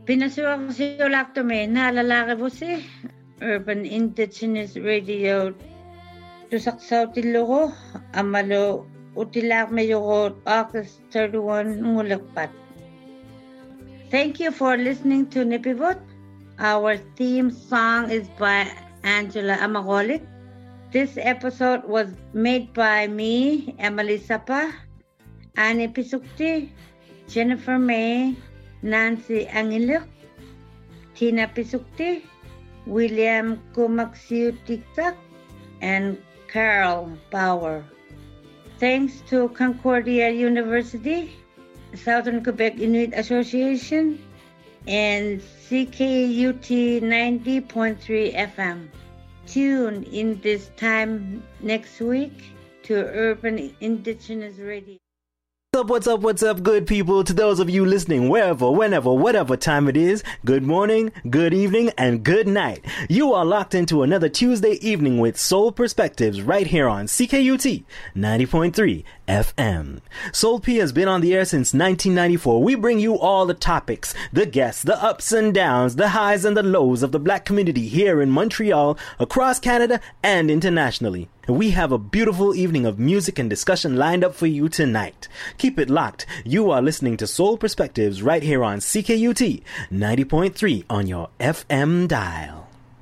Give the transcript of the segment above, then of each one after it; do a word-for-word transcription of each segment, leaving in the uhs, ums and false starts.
Pinasuakasiolaktomi naalalaaqivusi Urban Indigenous Radio tusaqsautillugu amalu utilaaqmiyugu August thirty-first ngulekpat. Thank you for listening to Nipivut. Our theme song is by Angela Amagolik. This episode was made by me, Emily Sapa, Annie Pisukti, Jennifer May, Nancy Angilik, Tina Pisukti, William Kumaksiu Tiktak, and Carol Bauer. Thanks to Concordia University, Southern Quebec Inuit Association, and C K U T ninety point three F M. Tune in this time next week to Urban Indigenous Radio. What's up, what's up, what's up, good people? To those of you listening, wherever, whenever, whatever time it is, good morning, good evening, and good night. You are locked into another Tuesday evening with Soul Perspectives right here on C K U T ninety point three F M. Soul P has been on the air since nineteen ninety-four. We bring you all the topics, the guests, the ups and downs, the highs and the lows of the black community here in Montreal, across Canada, and internationally. We have a beautiful evening of music and discussion lined up for you tonight. Keep it locked. You are listening to Soul Perspectives right here on C K U T ninety point three on your F M dial.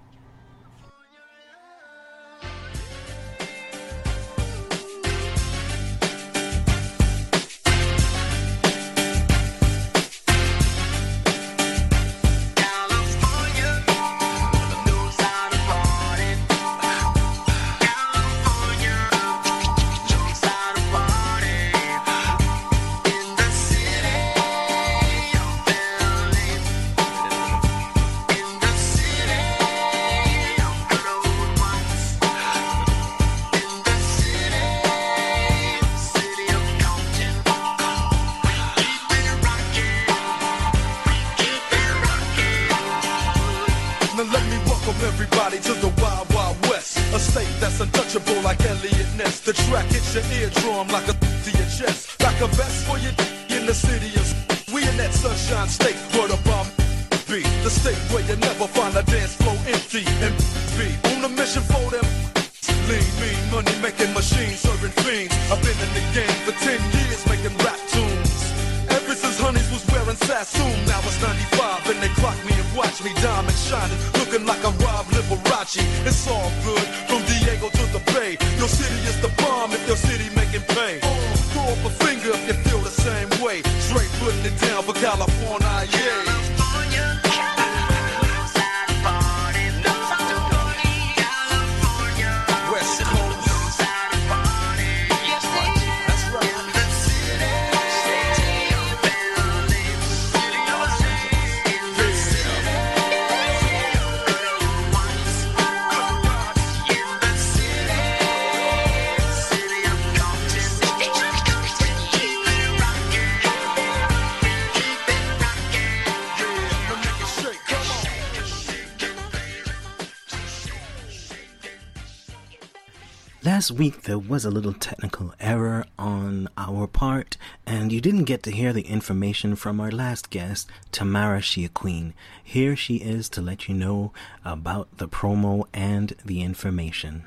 Last week there was a little technical error on our part, and you didn't get to hear the information from our last guest, Tamara Shea Queen. Here she is to let you know about the promo and the information.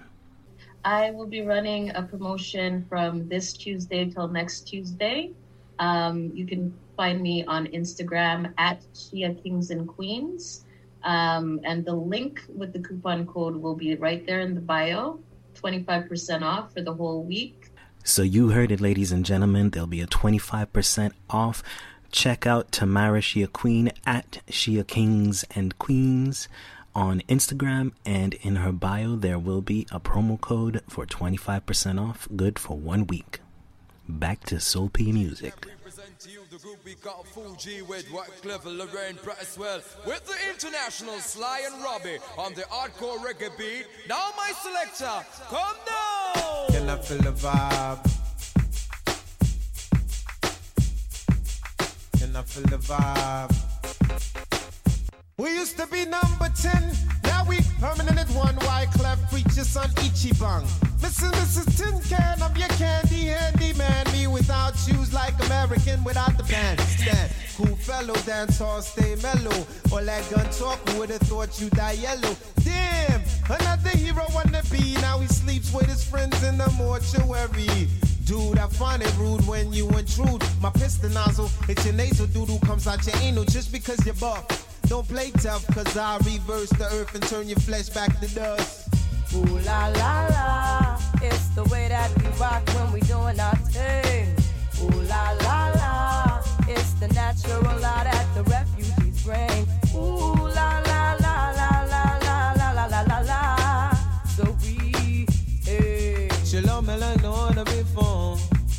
I will be running a promotion from this Tuesday till next Tuesday. Um, you can find me on Instagram at Shea Kings and Queens. Um, and the link with the coupon code will be right there in the bio. twenty-five percent off for the whole week. So you heard it, ladies and gentlemen. There'll be a twenty-five percent off. Check out Tamara Shea Queen at Shea Kings and Queens on Instagram, and in her bio there will be a promo code for twenty-five percent off, good for one week. Back to Soul P Music. To you, the group we got Fuji with Wycliffe, Lorraine Braswell, with the international Sly and Robbie on the hardcore reggae beat. Now my selector, come down! Can I feel the vibe? Can I feel the vibe? We used to be number ten, now we permanent at one. Wycliffe preaches on Ichiban. Missus Missus Tin Can, I'm your candy handy man. Me without shoes like American without the bandstand. Cool fellow, dance hall, stay mellow. All that gun talk, who would've thought you die yellow? Damn, another hero wanna be. Now he sleeps with his friends in the mortuary. Dude, I find it rude when you intrude. My piston nozzle, it's your nasal doodle comes out your anal just because you're buff. Don't play tough, cause I reverse the earth and turn your flesh back to dust. Ooh la la la, it's the way that we rock when we doing our thing. Ooh la la la, it's the natural law that the refugees bring. Ooh la la la la la la la la la la la. So we, hey. Shalom melanoma before.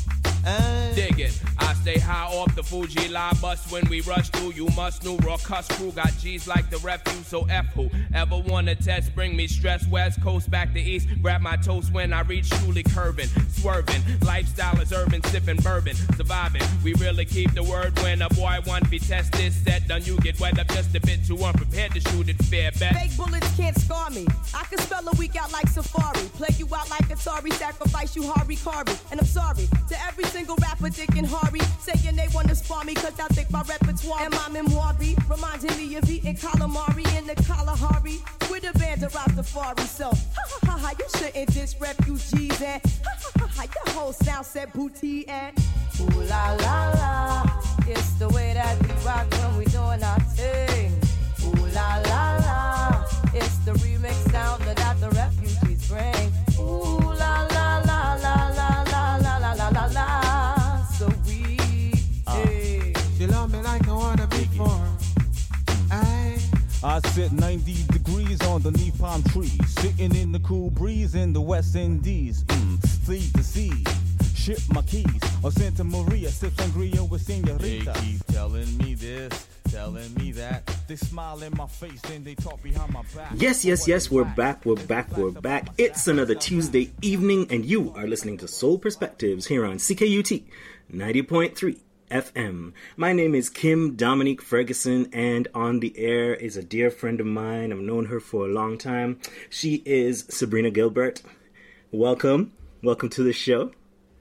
Dig it. I stay high off the Fuji line bus when we rush through. You must know raw cuss crew got G's like the refuse. So F who ever wanna test, bring me stress. West Coast back to East, grab my toast when I reach truly curving, swerving. Lifestyle is urban, sipping bourbon, surviving. We really keep the word when a boy want be tested. Set done, you get wet up just a bit too unprepared to shoot it fair bet. Fake bullets can't scar me. I can spell a week out like Safari, play you out like Atari, sacrifice you Hari Kari. And I'm sorry to every single rapper, Dick and Hari, saying they wanna spar me cause I think my repertoire and my memoir be reminding me of eating calamari in the Kalahari with a band of Rastafari. So ha ha ha ha, you shouldn't diss refugees and ha ha ha ha, your whole sound set booty and ooh la la la, it's the way that we rock when we doing our thing. Ooh la la la, it's the remix sound that the refugees bring. Ooh la la la la la la la la la la la. So we, hey. You love me like I wanna be for. Aye. I sit ninety degrees underneath palm trees, sitting in the cool breeze in the West Indies. Mm, sea to sea, ship my keys. Or Santa Maria, sip sangria with senorita. They keep telling me this, telling me that. They smile in my face and they talk behind my back. Yes, yes, yes, we're back, we're back, we're back. It's another Tuesday evening, and you are listening to Soul Perspectives here on C K U T ninety point three F M. My name is Kim Dominique Ferguson, and on the air is a dear friend of mine. I've known her for a long time. She is Sabrina Gilbert. Welcome. Welcome to the show.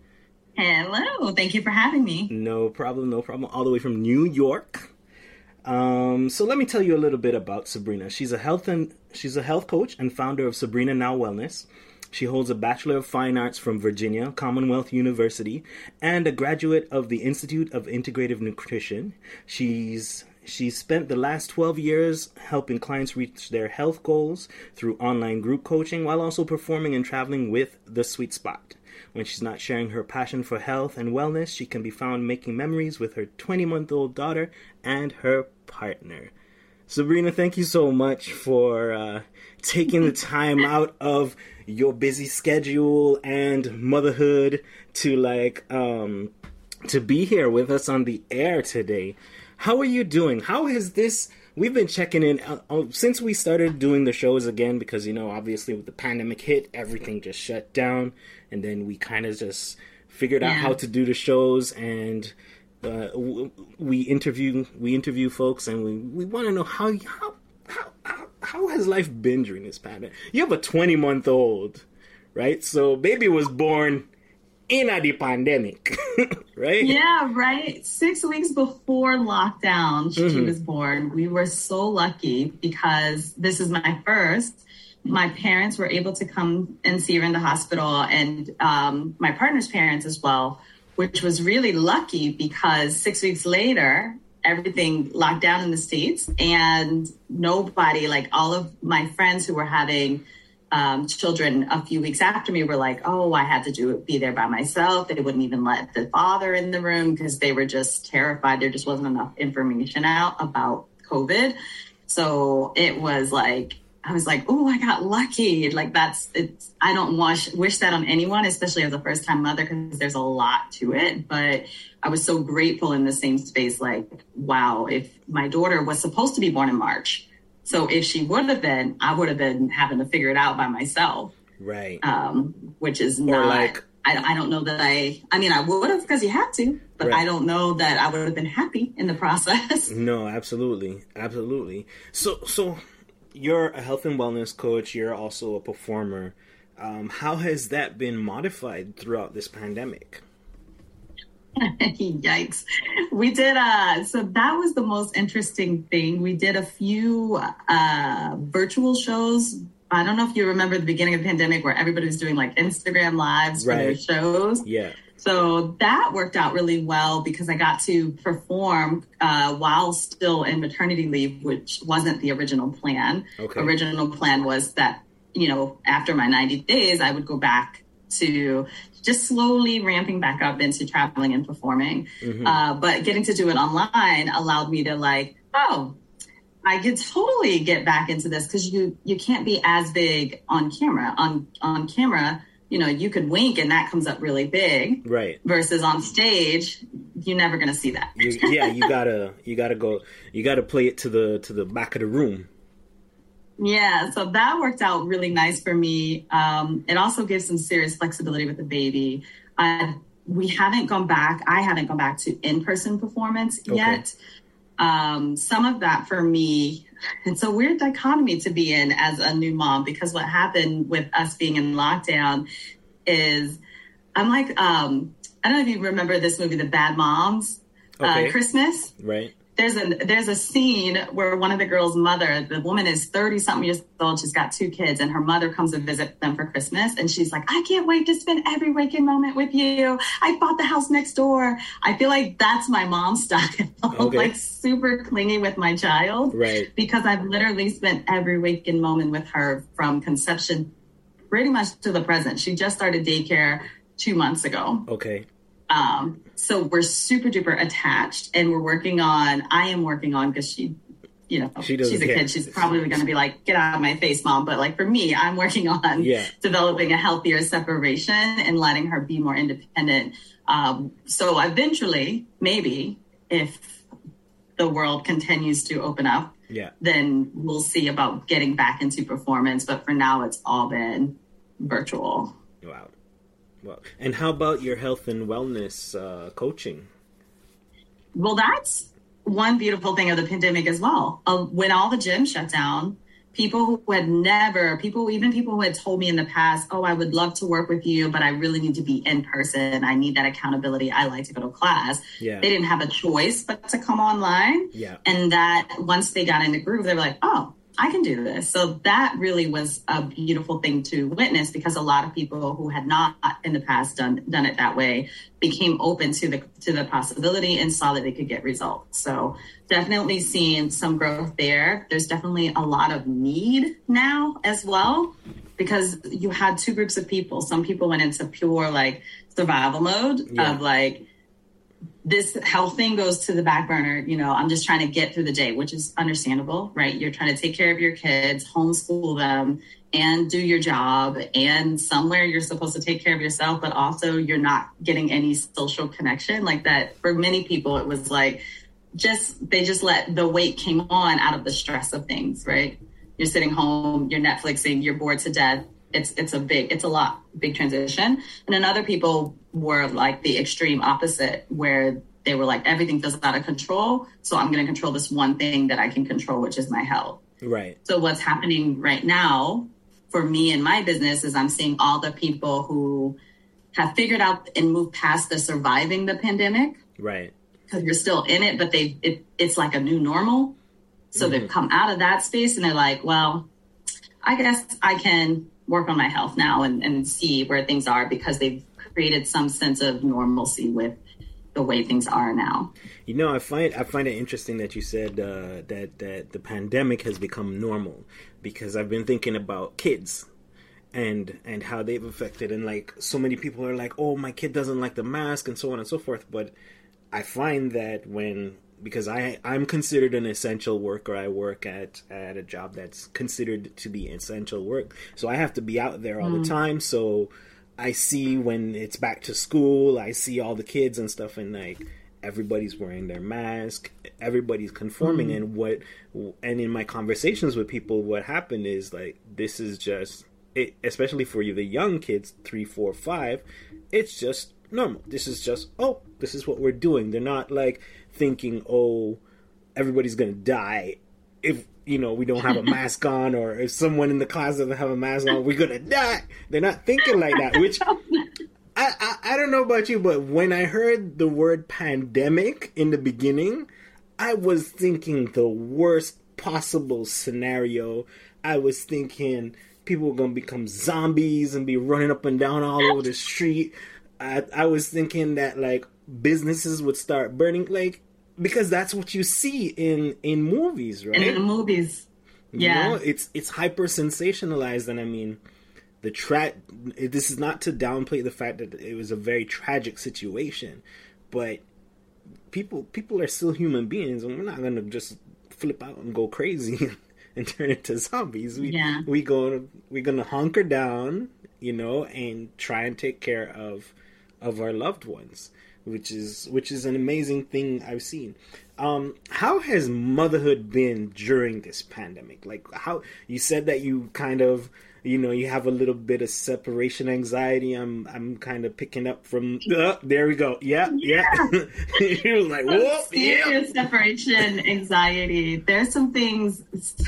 Hello. Thank you for having me. No problem, no problem. All the way from New York. Um, so let me tell you a little bit about Sabrina. She's a health and she's a health coach and founder of Sabrina Now Wellness. She holds a Bachelor of Fine Arts from Virginia Commonwealth University and a graduate of the Institute of Integrative Nutrition. She's she's spent the last twelve years helping clients reach their health goals through online group coaching while also performing and traveling with The Sweet Spot. When she's not sharing her passion for health and wellness, she can be found making memories with her twenty-month-old daughter and her partner. Sabrina, thank you so much for uh, taking the time out of your busy schedule and motherhood to like um, to be here with us on the air today. How are you doing? How has this? We've been checking in uh, since we started doing the shows again because, you know, obviously with the pandemic hit, everything just shut down, and then we kind of just figured out yeah. how to do the shows, and uh, we interview we interview folks, and we, we want to know how how how how how has life been during this pandemic? You have a twenty month old, right? So baby was born in a the pandemic, right? Yeah, right. Six weeks before lockdown, she Mm-hmm. was born. We were so lucky because this is my first. My parents were able to come and see her in the hospital, and um, my partner's parents as well, which was really lucky because six weeks later, everything locked down in the States, and nobody, like all of my friends who were having um, children a few weeks after me were like, oh, I had to do it, be there by myself. They wouldn't even let the father in the room because they were just terrified. There just wasn't enough information out about COVID. So it was like, I was like, oh, I got lucky. Like that's, it's, I don't wish, wish that on anyone, especially as a first time mother, because there's a lot to it. But I was so grateful in the same space. Like, wow, if my daughter was supposed to be born in March, so if she would have been, I would have been having to figure it out by myself. Right. Um, which is not, like, I, I don't know that I, I mean, I would have because you had to, but right. I don't know that I would have been happy in the process. No, absolutely. Absolutely. So, so you're a health and wellness coach. You're also a performer. Um, how has that been modified throughout this pandemic? Yikes. We did, uh, so that was the most interesting thing. We did a few uh, virtual shows. I don't know if you remember the beginning of the pandemic where everybody was doing like Instagram lives for Right. their shows. Yeah. So that worked out really well because I got to perform uh, while still in maternity leave, which wasn't the original plan. Okay. Original plan was that, you know, after my ninety days, I would go back to just slowly ramping back up into traveling and performing. Mhm. Uh, but getting to do it online allowed me to like, oh, I could totally get back into this because you you can't be as big on camera. On on camera, you know, you could wink and that comes up really big. Right. Versus on stage, you're never gonna see that. You, yeah, you gotta you gotta go you gotta play it to the to the back of the room. Yeah, so that worked out really nice for me. Um, it also gives some serious flexibility with the baby. Uh, we haven't gone back. I haven't gone back to in-person performance Okay. yet. Um, some of that for me, it's a weird dichotomy to be in as a new mom because what happened with us being in lockdown is I'm like, um, I don't know if you remember this movie, The Bad Moms, Okay. uh, Christmas. Right. There's a there's a scene where one of the girls' mother, the woman is thirty something years old. She's got two kids, and her mother comes to visit them for Christmas. And she's like, I can't wait to spend every waking moment with you. I bought the house next door. I feel like that's my mom style, Okay. like super clingy with my child, Right. because I've literally spent every waking moment with her from conception pretty much to the present. She just started daycare two months ago. Okay. Um, so we're super duper attached and we're working on, I am working on, because she, you know, She doesn't she's a care. kid. She's probably going to be like, get out of my face, mom. But like for me, I'm working on Yeah. developing a healthier separation and letting her be more independent. Um, so eventually, maybe if the world continues to open up, Yeah. then we'll see about getting back into performance. But for now, it's all been virtual. Wow. Well, and how about your health and wellness uh, coaching? Well, that's one beautiful thing of the pandemic as well. Uh, when all the gyms shut down, people who had never, people, even people who had told me in the past, oh, I would love to work with you, but I really need to be in person. I need that accountability. I like to go to class. Yeah. They didn't have a choice but to come online. Yeah. And that once they got in the groove, they were like, oh, I can do this. So that really was a beautiful thing to witness because a lot of people who had not in the past done done it that way became open to the to the possibility and saw that they could get results. So definitely seeing some growth there. There's definitely a lot of need now as well because you had two groups of people. Some people went into pure like survival mode Yeah. of like, this health thing goes to the back burner. You know, I'm just trying to get through the day, which is understandable, right? You're trying to take care of your kids, homeschool them, and do your job. And somewhere you're supposed to take care of yourself, but also you're not getting any social connection like that. For many people, it was like just, they just let the weight came on out of the stress of things, right? You're sitting home, you're Netflixing, you're bored to death. It's it's a big, it's a lot, big transition. And then other people were like the extreme opposite, where they were like, everything feels out of control. So I'm going to control this one thing that I can control, which is my health. Right. So what's happening right now for me and my business is I'm seeing all the people who have figured out and moved past the surviving the pandemic, Right. because you're still in it, but they it, it's like a new normal. So Mhm. they've come out of that space and they're like, well, I guess I can work on my health now and, and see where things are because they've created some sense of normalcy with the way things are now. You know, I find I find it interesting that you said uh, that that the pandemic has become normal, because I've been thinking about kids and and how they've affected, and like so many people are like, oh, my kid doesn't like the mask and so on and so forth. But I find that when, because I I'm considered an essential worker, I work at at a job that's considered to be essential work, so I have to be out there all Mm. the time. So I see when it's back to school, I see all the kids and stuff, and like everybody's wearing their mask, everybody's conforming. Mm. And what, and in my conversations with people, what happened is like, this is just, it, especially for you, the young kids, three, four, five, it's just normal. This is just, oh, this is what we're doing. They're not like thinking, oh, everybody's gonna die if, you know, we don't have a mask on, or if someone in the class doesn't have a mask on, we're going to die. They're not thinking like that, which I, I, I don't know about you, but when I heard the word pandemic in the beginning, I was thinking the worst possible scenario. I was thinking people were going to become zombies and be running up and down all over the street. I, I was thinking that, like, businesses would start burning, like, because that's what you see in, in movies, right? In the movies. Yeah. You know, it's, it's hyper sensationalized. And I mean, the tra- this is not to downplay the fact that it was a very tragic situation, but people, people are still human beings, and we're not going to just flip out and go crazy and turn into zombies. We, yeah. we go, we're going to hunker down, you know, and try and take care of, of our loved ones. Which is which is an amazing thing I've seen. Um, how has motherhood been during this pandemic? Like, how you said that you kind of, you know, you have a little bit of separation anxiety. I'm I'm kind of picking up from. Uh, there we go. Yeah, yeah. yeah. He was like, whoa, serious yeah. separation anxiety. There's some things.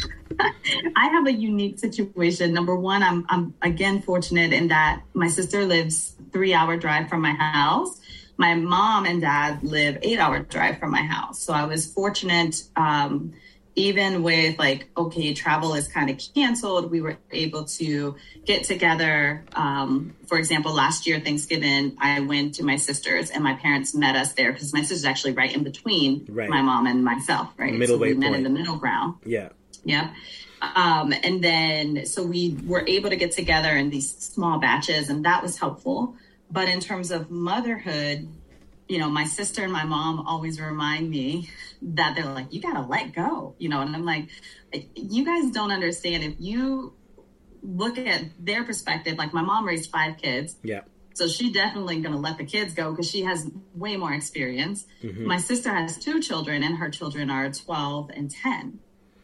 I have a unique situation. Number one, I'm I'm again fortunate in that my sister lives three hour drive from my house. My mom and dad live eight hour drive from my house. So I was fortunate, um, even with like, okay, travel is kind of canceled. We were able to get together. Um, for example, last year, Thanksgiving, I went to my sister's and my parents met us there because my sister's actually right in between right. my mom and myself, right? Middle so we way met point. in the middle ground. Yeah. Yeah. Um, and then, so we were able to get together in these small batches, and that was helpful. But in terms of motherhood, you know, my sister and my mom always remind me that they're like, you got to let go, you know, and I'm like, you guys don't understand. If you look at their perspective, like my mom raised five kids. Yeah. So she definitely going to let the kids go because she has way more experience. Mm-hmm. My sister has two children and her children are twelve and ten.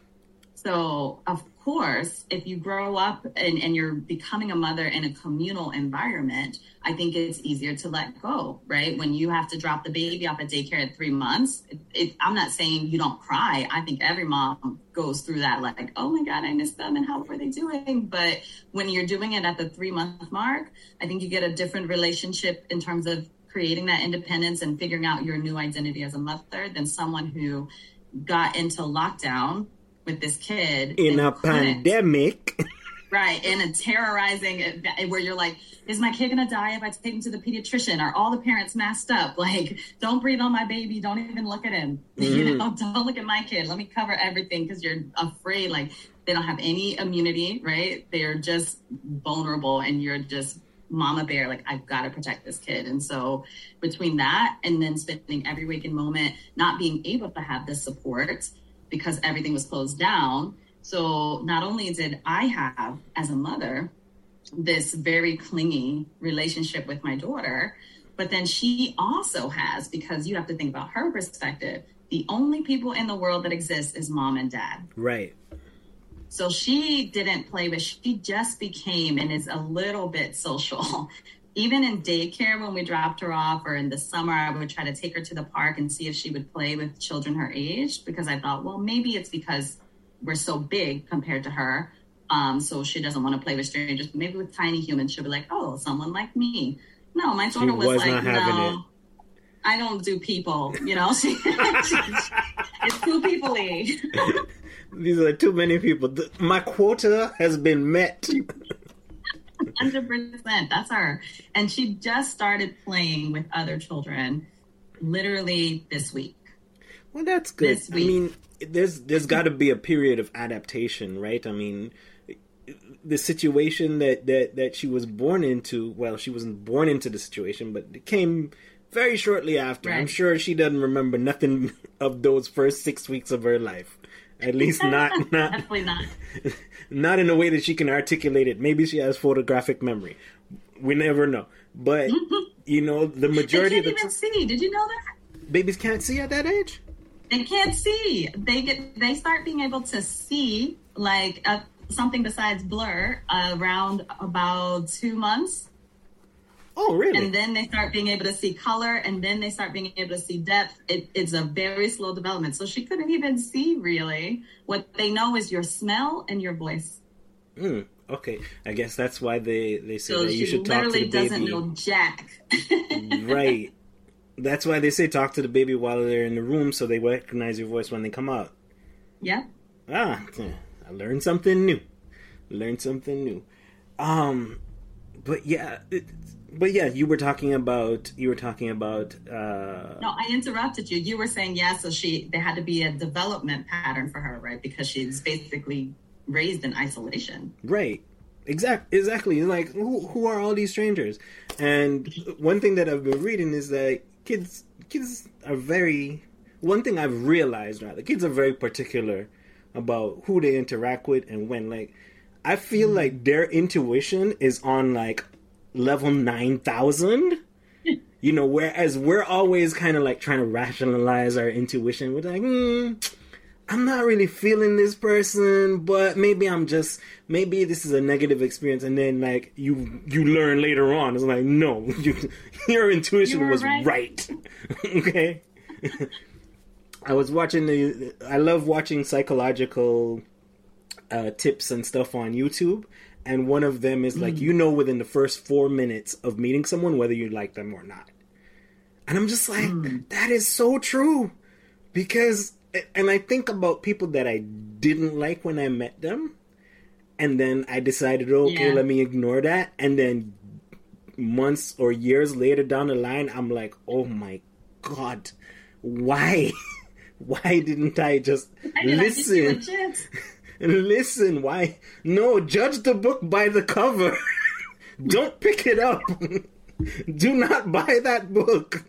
So, of course, if you grow up and, and you're becoming a mother in a communal environment, I think it's easier to let go, right? When you have to drop the baby off at daycare at three months, it, it, I'm not saying you don't cry. I think every mom goes through that, like, oh my God, I miss them and how are they doing? But when you're doing it at the three month mark, I think you get a different relationship in terms of creating that independence and figuring out your new identity as a mother than someone who got into lockdown with this kid in a pandemic, right? In a terrorizing, where you're like, is my kid gonna die if I take him to the pediatrician? Are all the parents masked up? Like, don't breathe on my baby. Don't even look at him. Mm. You know, don't look at my kid. Let me cover everything because you're afraid. Like, they don't have any immunity, right? They are just vulnerable, and you're just mama bear. Like, I've got to protect this kid. And so between that and then spending every waking moment not being able to have this support because everything was closed down. So not only did I have, as a mother, this very clingy relationship with my daughter, but then she also has, because you have to think about her perspective, the only people in the world that exist is mom and dad. Right. So she didn't play with, she just became and is a little bit social. Even in daycare, when we dropped her off, or in the summer, I would try to take her to the park and see if she would play with children her age, because I thought, well, maybe it's because we're so big compared to her. Um, so she doesn't want to play with strangers. But maybe with tiny humans, she'll be like, oh, someone like me. No, my daughter was, was like, no, it. I don't do people. You know, she, she, it's too people-y. These are too many people. My quota has been met. one hundred percent. That's her. And she just started playing with other children literally this week. Well, that's good. I mean, there's there's got to be a period of adaptation, right? I mean, the situation that, that, that she was born into, well, she wasn't born into the situation, but it came very shortly after. Right. I'm sure she doesn't remember nothing of those first six weeks of her life. At least not, not definitely not. Not in a way that she can articulate it. Maybe she has photographic memory. We never know. But you know, the majority they can't of the even t- see. Did you know that babies can't see at that age? They can't see. They get. They start being able to see like a, something besides blur uh, around about two months. Oh, really? And then they start being able to see color, and then they start being able to see depth. It, it's a very slow development. So she couldn't even see, really. What they know is your smell and your voice. Mm, okay. I guess that's why they, they say so that you should talk to the baby. She literally doesn't know jack. Right. That's why they say talk to the baby while they're in the room so they recognize your voice when they come out. Yeah. Ah, I learned something new. Learned something new. Um, but yeah... It, But yeah, you were talking about you were talking about. Uh... No, I interrupted you. You were saying yeah, so she there had to be a development pattern for her, right? Because she's basically raised in isolation. Right. Exact. Exactly. Like who who are all these strangers? And one thing that I've been reading is that kids kids are very. One thing I've realized, right? The kids are very particular about who they interact with and when. Like, I feel mm-hmm. like their intuition is on like. Level nine thousand, you know, whereas we're always kind of like trying to rationalize our intuition. We're like, hmm, I'm not really feeling this person, but maybe I'm just, maybe this is a negative experience. And then like you, you learn later on, it's like, no, you, your intuition was right. right. Okay. I was watching the, I love watching psychological uh, tips and stuff on YouTube. And one of them is like, mm. you know, within the first four minutes of meeting someone, whether you like them or not. And I'm just like, mm. that is so true. Because, and I think about people that I didn't like when I met them. And then I decided, okay, yeah. let me ignore that. And then months or years later down the line, I'm like, oh my God, why? Why didn't I just I listen? Listen, why? No, judge the book by the cover. Don't pick it up. Do not buy that book.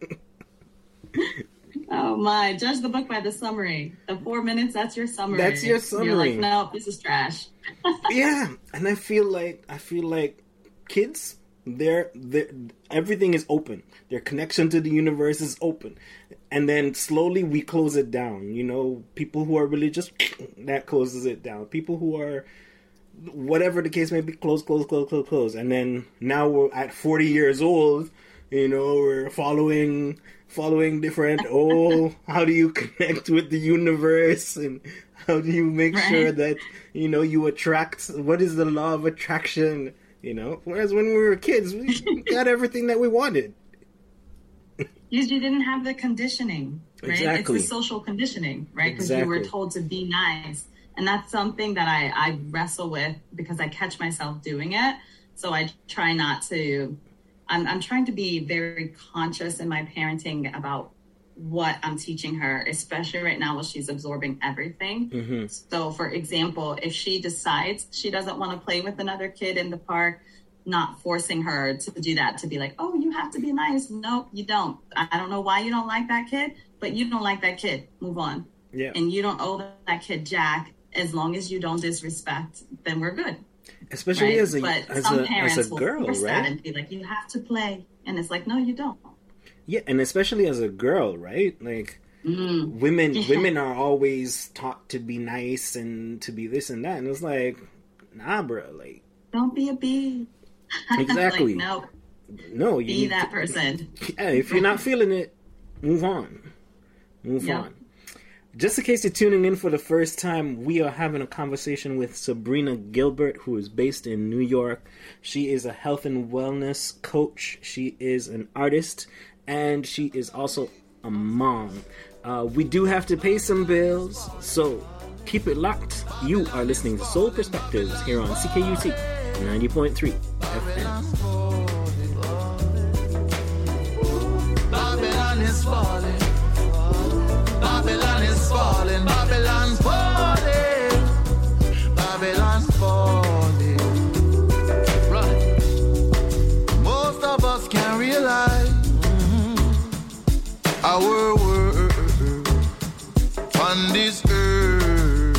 Oh my, judge the book by the summary. The four minutes, that's your summary. That's your summary. You're like, no, this is trash. Yeah, and I feel like, I feel like kids, they're, they're, everything is open. Their connection to the universe is open. And then slowly we close it down. You know, people who are religious, that closes it down. People who are, whatever the case may be, close, close, close, close, close. And then now we're at forty years old, you know, we're following, following different, oh, how do you connect with the universe? And how do you make right. sure that, you know, you attract, what is the law of attraction? You know, whereas when we were kids, we got everything that we wanted. You didn't have the conditioning, right? Exactly. It's the social conditioning, right? Because exactly. you were told to be nice. And that's something that I, I wrestle with because I catch myself doing it. So I try not to, I'm, I'm trying to be very conscious in my parenting about what I'm teaching her, especially right now while she's absorbing everything. Mm-hmm. So for example, if she decides she doesn't want to play with another kid in the park, not forcing her to do that, to be like, oh, you have to be nice. No, you don't. I don't know why you don't like that kid, but you don't like that kid. Move on. Yeah. And you don't owe that kid jack. As long as you don't disrespect, then we're good. Especially right? as a but as some a, parents as a girl, will force right? that and be like, you have to play. And it's like, no, you don't. Yeah, and especially as a girl, right? Like mm. women yeah. women are always taught to be nice and to be this and that. And it's like, nah, bro, like don't be a bee. Exactly. Like, no. No, you be that person. Yeah, if you're not feeling it, move on. Move yep. on. Just in case you're tuning in for the first time, we are having a conversation with Sabrina Gilbert, who is based in New York. She is a health and wellness coach. She is an artist, and she is also a mom. Uh, we do have to pay some bills, so keep it locked. You are listening to Soul Perspectives here on C K U T ninety point three F M. Babylon is falling. Babylon is falling. Babylon's falling. Babylon's falling. Right. Most of us can't realize mm-hmm. our world on this earth.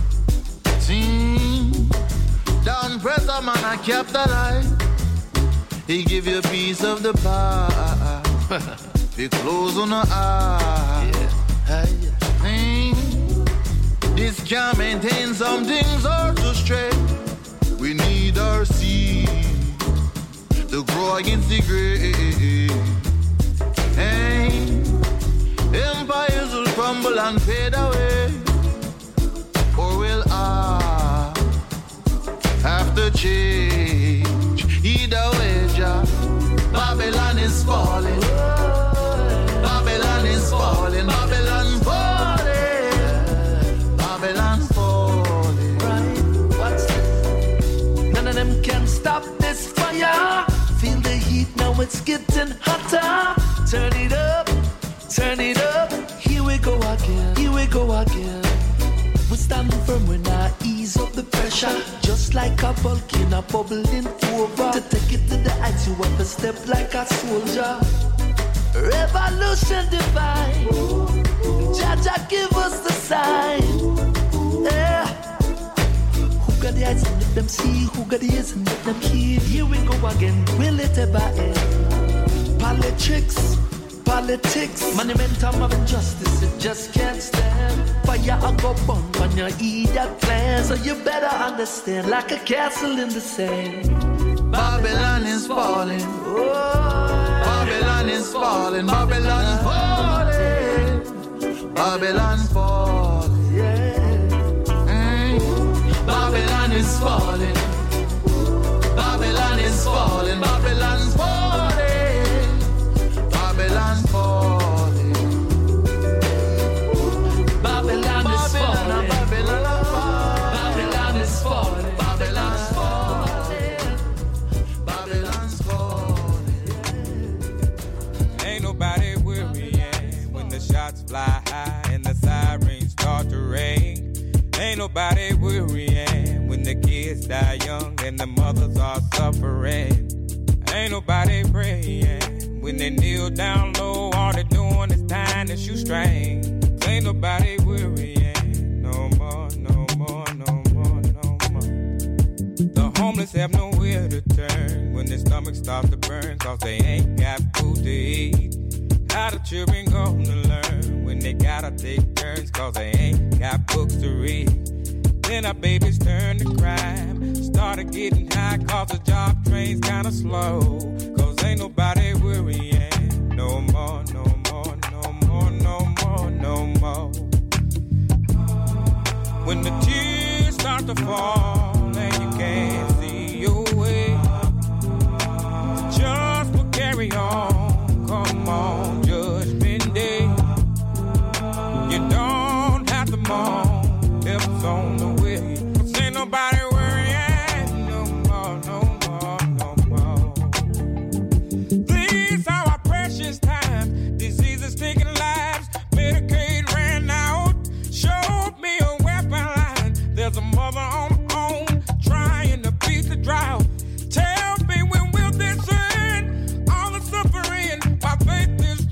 See, down pressure man I kept alive. He give you a piece of the pie. Be close on the eye. Yeah. Hey. Hey. This can't maintain, some things are too straight. We need our seed to grow against the grave. Hey, empires will crumble and fade away, or will I have to change? Either way, Jah, Babylon is falling. Babylon is falling. Babylon falling. Babylon falling. Right, what's that? None of them can stop this fire. Feel the heat, now it's getting hotter. Turn it up, turn it up. Here we go again, here we go again. We stand firm when I ease up the pressure. Just like a volcano bubbling over. To take it to the heights, you have to step like a soldier. Revolution divine. Jaja, give us the sign. Yeah. Who got the eyes and let them see? Who got the ears and let them hear? Here we go again, will it ever end? Politics, politics, monumentum of injustice, it just can't stand. Fire and go burn when you eat that plan. So you better understand, like a castle in the sand. Babylon is falling. Oh. Babylon is falling. Babylon falling. Babylon falling. Yeah. Mm. Babylon is falling. Babylon is falling. Babylon falling. Babylon falling. Babylon is falling. Babylon is falling. Babylon's falling. Babylon's falling. Ain't nobody worrying when the shots fly high and the sirens start to ring. Ain't nobody worrying when the kids die young and the mothers are suffering. Ain't nobody praying when they kneel down low. All they're doing is tying their shoestrings. Ain't nobody worrying no more, no more, no more, no more. The homeless have nowhere to turn when their stomachs start to burn, cause they ain't got food to eat. How the children gonna learn when they gotta take turns, cause they ain't got books to read? Then our babies turn to crime, started getting high, cause the job train's kinda slow. Cause ain't nobody worrying no more, no more, no more, no more, no more. When the tears start to fall and you can't see your way, just will carry on, come on, Judgment Day. You don't have to mourn, help's on the way. Cause ain't nobody worrying no more, no more, no more. These are our precious times, diseases taking lives, Medicaid ran out, showed me a weapon line. There's a mother on her own, trying to beat the drought. Tell me when will this end? All the suffering, my faith is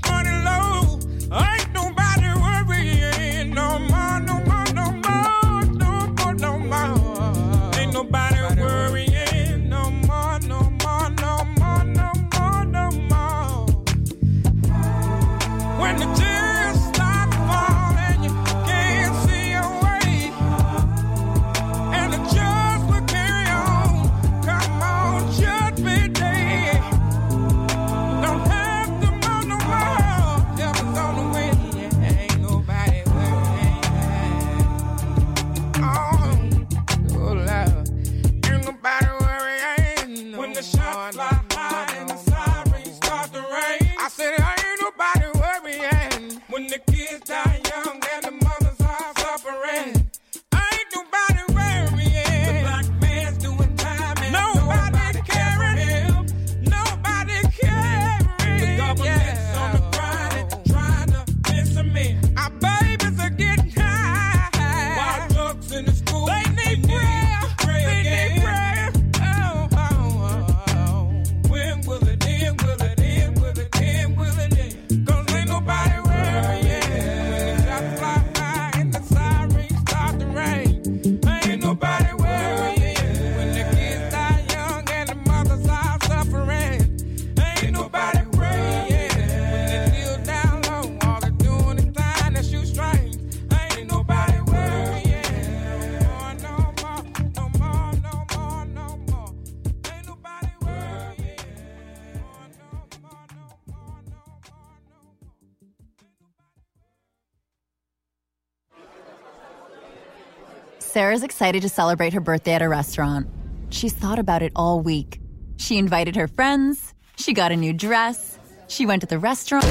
Sarah's excited to celebrate her birthday at a restaurant. She's thought about it all week. She invited her friends. She got a new dress. She went to the restaurant.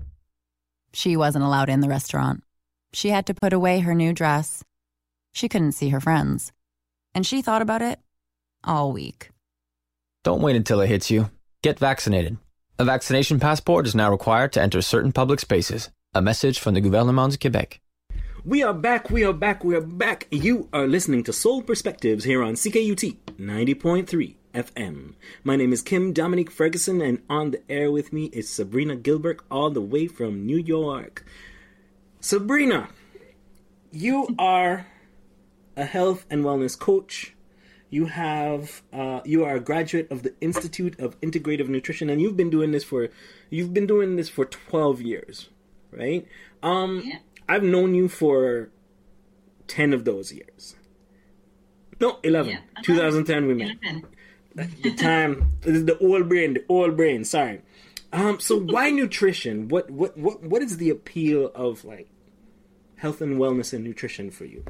She wasn't allowed in the restaurant. She had to put away her new dress. She couldn't see her friends. And she thought about it all week. Don't wait until it hits you. Get vaccinated. A vaccination passport is now required to enter certain public spaces. A message from the Gouvernement du Québec. We are back, we are back, we are back. You are listening to Soul Perspectives here on C K U T ninety point three F M. My name is Kim Dominique Ferguson, and on the air with me is Sabrina Gilbert, all the way from New York. Sabrina, you are a health and wellness coach. You have, uh, you are a graduate of the Institute of Integrative Nutrition, and you've been doing this for, you've been doing this for twelve years, right? Um, yeah. I've known you for ten of those years. No, eleven. Yeah, twenty ten we met. The time, the old brain, the old brain, sorry. Um, so why nutrition? What, what, what, what is the appeal of like health and wellness and nutrition for you?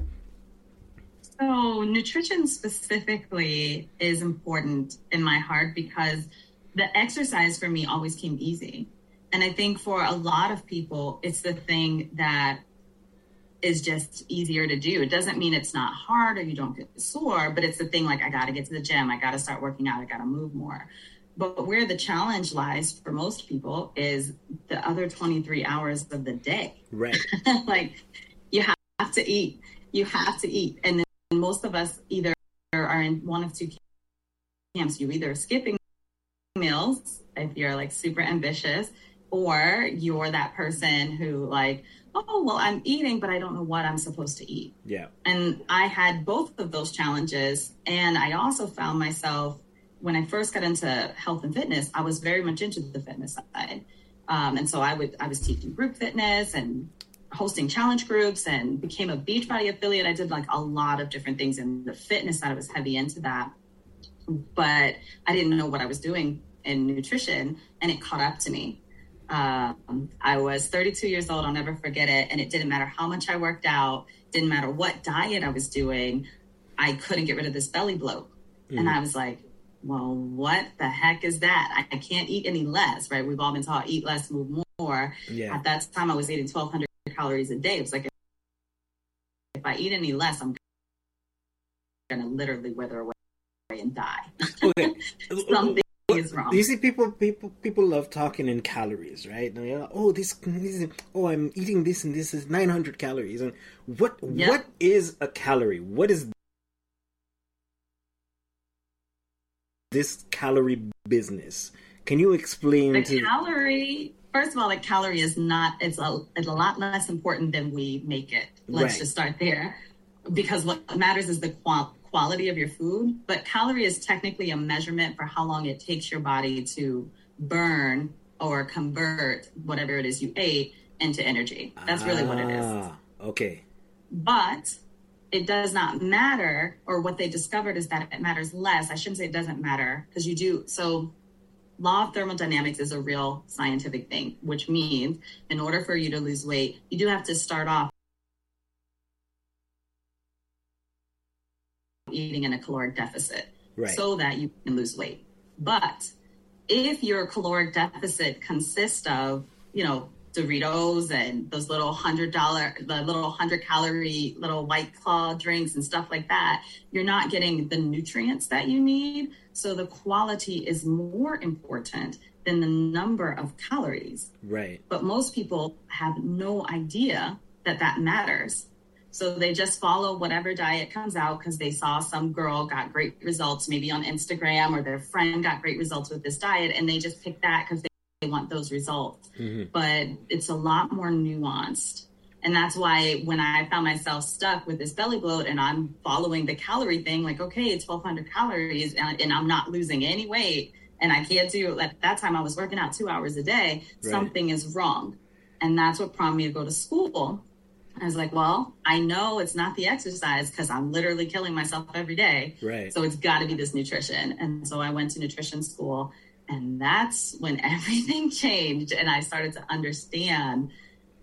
So nutrition specifically is important in my heart because the exercise for me always came easy. And I think for a lot of people, it's the thing that is just easier to do. It doesn't mean it's not hard or you don't get sore, but it's the thing like, I got to get to the gym. I got to start working out. I got to move more. But where the challenge lies for most people is the other twenty-three hours of the day. Right. Like you have to eat. You have to eat. And then most of us either are in one of two camps. You either skipping meals if you're like super ambitious, or you're that person who like, oh, well, I'm eating, but I don't know what I'm supposed to eat. Yeah. And I had both of those challenges. And I also found myself, when I first got into health and fitness, I was very much into the fitness side. Um, and so I would, I was teaching group fitness and hosting challenge groups and became a Beachbody affiliate. I did like a lot of different things in the fitness side. I was heavy into that, but I didn't know what I was doing in nutrition, and it caught up to me. Um, I was thirty-two years old. I'll never forget it. And it didn't matter how much I worked out, didn't matter what diet I was doing. I couldn't get rid of this belly bloat. Mm. And I was like, well, what the heck is that? I, I can't eat any less, right? We've all been taught eat less, move more. Yeah. At that time, I was eating twelve hundred calories a day. It was like, if I eat any less, I'm going to literally wither away and die. Okay. Something is wrong. You see, people, people, people love talking in calories, right? Now, you're like, oh, this, this, oh, I'm eating this, and this is nine hundred calories. And what, yep. what is a calorie? What is this calorie business? Can you explain? The to calorie. First of all, the calorie is not. It's a, it's a lot less important than we make it. Let's right. just start there, because what matters is the qual- quality of your food. But calorie is technically a measurement for how long it takes your body to burn or convert whatever it is you ate into energy. That's really ah, what it is. Okay. But it does not matter, or what they discovered is that it matters less. I shouldn't say it doesn't matter, because you do. So law of thermodynamics is a real scientific thing, which means in order for you to lose weight, you do have to start off eating in a caloric deficit right. so that you can lose weight. But if your caloric deficit consists of, you know, Doritos and those little hundred dollar, the little hundred calorie little White Claw drinks and stuff like that, you're not getting the nutrients that you need. So the quality is more important than the number of calories. Right. But most people have no idea that that matters. So they just follow whatever diet comes out because they saw some girl got great results, maybe on Instagram, or their friend got great results with this diet, and they just pick that because they They want those results. Mm-hmm. But it's a lot more nuanced. And that's why when I found myself stuck with this belly bloat and I'm following the calorie thing, like, okay, it's twelve hundred calories and, and I'm not losing any weight. And I can't do, at that time I was working out two hours a day. Right. Something is wrong. And that's what prompted me to go to school. I was like, well, I know it's not the exercise because I'm literally killing myself every day. Right. So it's got to be this nutrition. And so I went to nutrition school. And that's when everything changed, and I started to understand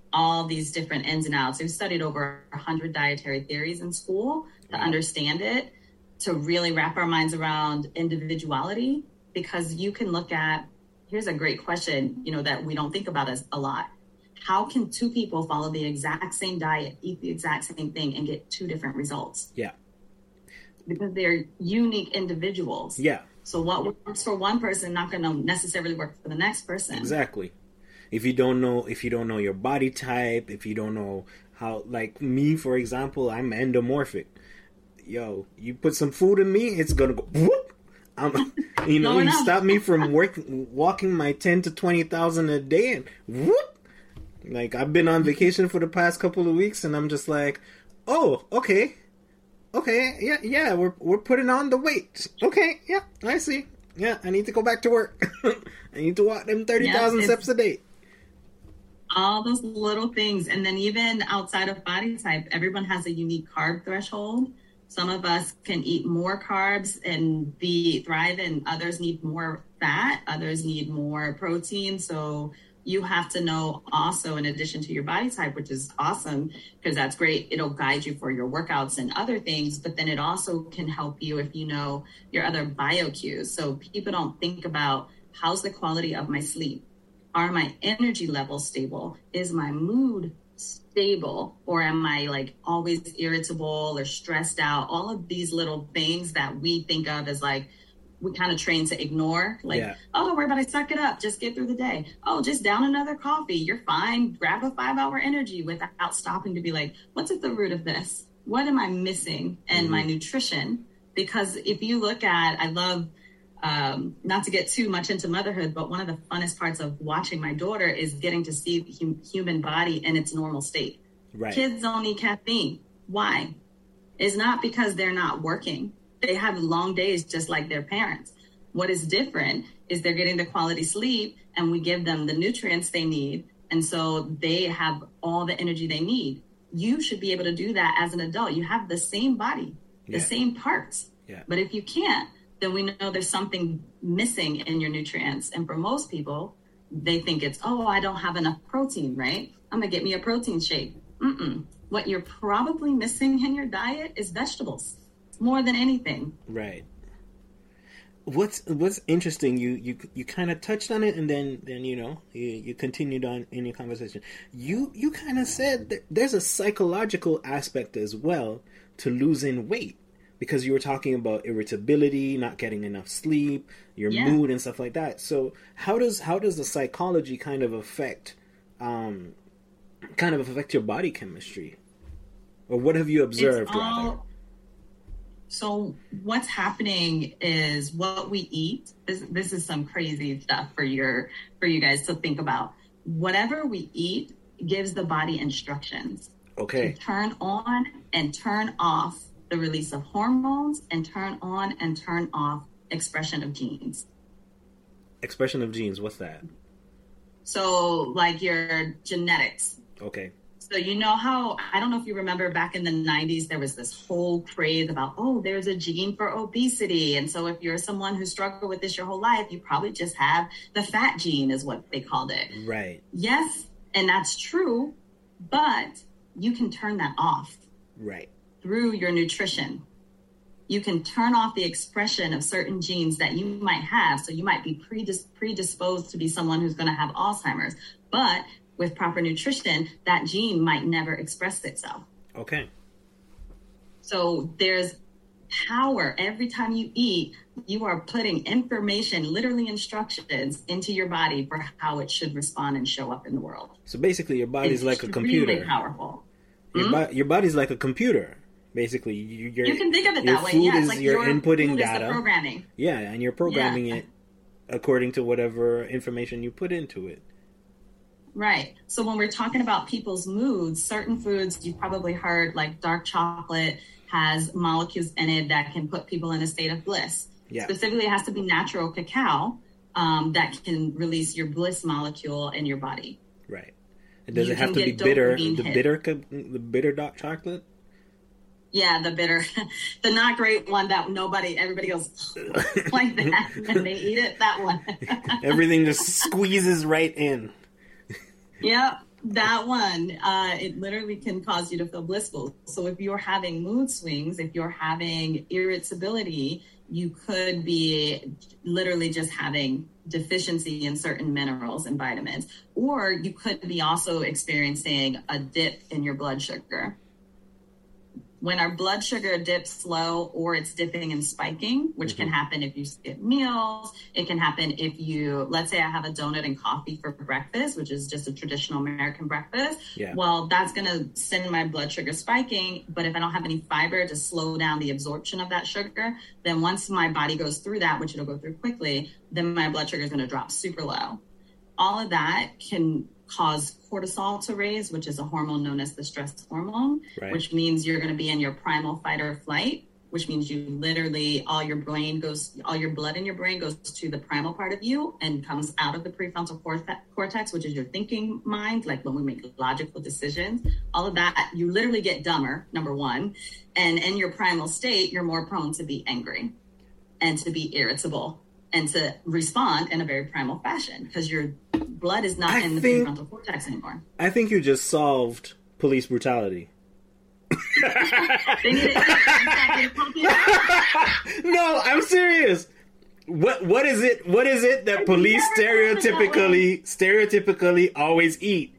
all these different ins and outs. We've studied over one hundred dietary theories in school to understand it, to really wrap our minds around individuality, because you can look at, here's a great question, you know, that we don't think about as a lot. How can two people follow the exact same diet, eat the exact same thing, and get two different results? Yeah. Because they're unique individuals. Yeah. So what works for one person not going to necessarily work for the next person. Exactly. If you don't know, if you don't know your body type, if you don't know how, like me, for example, I'm endomorphic. Yo, you put some food in me, it's gonna go whoop. I'm, you know, you stop me from work, walking my ten to twenty thousand a day, and whoop. Like, I've been on vacation for the past couple of weeks, and I'm just like, oh, okay, okay, yeah, yeah, we're we're putting on the weight. Okay, yeah, I see. Yeah, I need to go back to work. I need to walk them thirty thousand yes, steps a day. All those little things. And then even outside of body type, everyone has a unique carb threshold. Some of us can eat more carbs and be thrive, and others need more fat. Others need more protein. So you have to know also, in addition to your body type, which is awesome because that's great. It'll guide you for your workouts and other things, but then it also can help you if you know your other bio cues. So people don't think about, how's the quality of my sleep? Are my energy levels stable? Is my mood stable? Or am I like always irritable or stressed out? All of these little things that we think of as like, we kind of train to ignore, like, yeah. oh, don't worry about it, suck it up, just get through the day. Oh, just down another coffee, you're fine. Grab a five hour energy without stopping to be like, what's at the root of this? What am I missing in mm-hmm. my nutrition? Because if you look at, I love, um, not to get too much into motherhood, but one of the funnest parts of watching my daughter is getting to see the hum- human body in its normal state. Right. Kids don't need caffeine. Why? It's not because they're not working. They have long days just like their parents. What is different is they're getting the quality sleep and we give them the nutrients they need. And so they have all the energy they need. You should be able to do that as an adult. You have the same body, the yeah. same parts. Yeah. But if you can't, then we know there's something missing in your nutrients. And for most people, they think it's, oh, I don't have enough protein, right? I'm going to get me a protein shake. Mm-mm. What you're probably missing in your diet is vegetables. More than anything. Right. What's what's interesting, you you you kind of touched on it, and then then you know you, you continued on in your conversation. You you kind of said that there's a psychological aspect as well to losing weight, because you were talking about irritability, not getting enough sleep, your yeah. mood and stuff like that. So how does how does the psychology kind of affect um kind of affect your body chemistry, or what have you observed all- rather? So what's happening is what we eat. This, this is some crazy stuff for your for you guys to think about. Whatever we eat gives the body instructions. Okay. To turn on and turn off the release of hormones, and turn on and turn off expression of genes. Expression of genes. What's that? So like your genetics. Okay. So you know how, I don't know if you remember back in the nineties, there was this whole craze about, oh, there's a gene for obesity. And so if you're someone who struggled with this your whole life, you probably just have the fat gene is what they called it. Right. Yes, and that's true, but you can turn that off. Right. Through your nutrition. You can turn off the expression of certain genes that you might have. So you might be predis- predisposed to be someone who's going to have Alzheimer's, but with proper nutrition, that gene might never express itself. Okay. So there's power. Every time you eat, you are putting information, literally instructions, into your body for how it should respond and show up in the world. So basically your body's it's like a computer. Really powerful. Your, mm-hmm. bo- your body's like a computer. Basically, you, you can think of it that way. Yeah, it's like you're your inputting food data. Is the programming. Yeah, and you're programming yeah. it according to whatever information you put into it. Right. So when we're talking about people's moods, certain foods you've probably heard, like dark chocolate has molecules in it that can put people in a state of bliss. Yeah. Specifically, it has to be natural cacao um, that can release your bliss molecule in your body. Right. And does You it have can to be get bitter? dopamine The hit. bitter, co- the bitter dark chocolate. Yeah, the bitter, the not great one that nobody, everybody goes like that when they eat it. That one. Everything just squeezes right in. Yep. That one, uh, it literally can cause you to feel blissful. So if you're having mood swings, if you're having irritability, you could be literally just having deficiency in certain minerals and vitamins. Or you could be also experiencing a dip in your blood sugar. When our blood sugar dips low or it's dipping and spiking, which mm-hmm. can happen if you skip meals. It can happen if you, let's say I have a donut and coffee for breakfast, which is just a traditional American breakfast. Yeah. Well, that's going to send my blood sugar spiking. But if I don't have any fiber to slow down the absorption of that sugar, then once my body goes through that, which it'll go through quickly, then my blood sugar is going to drop super low. All of that can cause cortisol to raise, which is a hormone known as the stress hormone, right. which means you're going to be in your primal fight or flight, which means you literally, all your brain goes, all your blood in your brain goes to the primal part of you and comes out of the prefrontal cortex, which is your thinking mind, like when we make logical decisions, all of that, you literally get dumber, number one. And in your primal state, you're more prone to be angry and to be irritable and to respond in a very primal fashion because your blood is not I in the think, prefrontal cortex anymore. I think you just solved police brutality. No, I'm serious. What what is it? What is it that police stereotypically stereotypically always eat?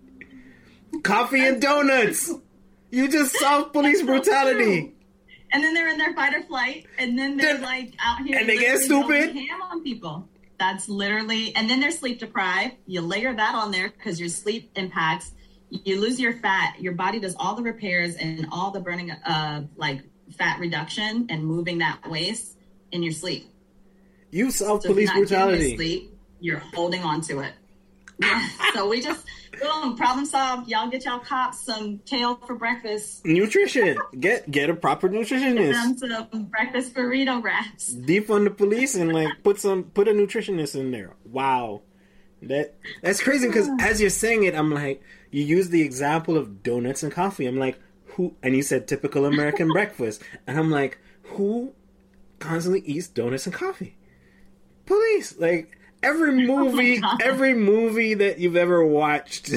Coffee and donuts. You just solved police brutality. And then they're in their fight or flight, and then they're, they're like out here and they get stupid. Ham on people. That's literally, and then they're sleep deprived. You layer that on there because your sleep impacts. You lose your fat. Your body does all the repairs and all the burning of like fat reduction and moving that waste in your sleep. You solve so police if you're not brutality. Sleep, you're holding on to it. Yeah. So we just boom, problem solved. Y'all get y'all cops some kale for breakfast. Nutrition. Get get a proper nutritionist. Get them some breakfast burrito wraps. Defund the police and like put some put a nutritionist in there. Wow, that that's crazy because as you're saying it, I'm like, you use the example of donuts and coffee. I'm like, who? And you said typical American breakfast, and I'm like, who constantly eats donuts and coffee? Police, like. Every movie, oh every movie that you've ever watched,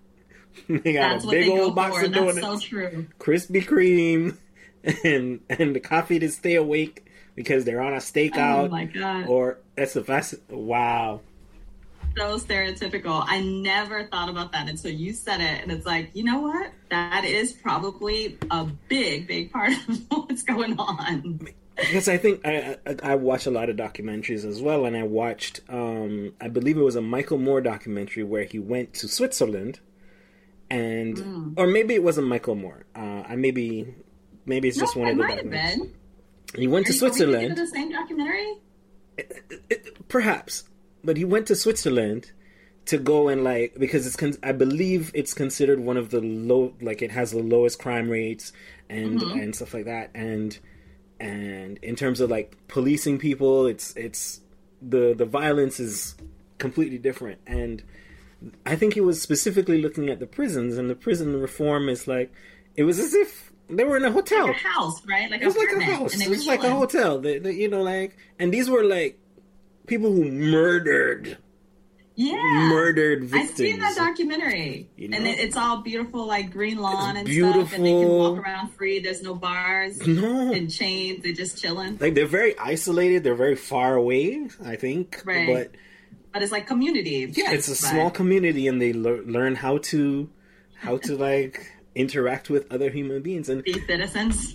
they got that's a big old box for. of That's donuts, so true. Krispy Kreme, and and the coffee to stay awake because they're on a stakeout. Oh my god! Or that's the fast. Wow. So stereotypical. I never thought about that until you said it, and it's like, you know what? That is probably a big, big part of what's going on. Because I think I, I I watch a lot of documentaries as well, and I watched, um, I believe it was a Michael Moore documentary where he went to Switzerland, and mm. or maybe it wasn't Michael Moore. Uh, I maybe maybe it's just no, one of the might have been. He went Are to Switzerland. Are we the same documentary? It, it, perhaps, but he went to Switzerland to go and like because it's con- I believe it's considered one of the low, like it has the lowest crime rates and mm-hmm. and stuff like that, and. And in terms of like policing people, it's it's the the violence is completely different. And I think he was specifically looking at the prisons, and the prison reform is like it was as if they were in a hotel, like a house, right? Like it was like a house. It was like a hotel. They, they, you know, like and these were like people who murdered. Yeah, murdered victims. I've seen that documentary, you know? And it, it's all beautiful, like green lawn it's and beautiful. stuff, and they can walk around free. There's no bars, no, and chains. They're just chilling. Like they're very isolated. They're very far away. I think, right? But but it's like community. Yeah, it's a but... small community, and they le- learn how to how to like interact with other human beings and be citizens.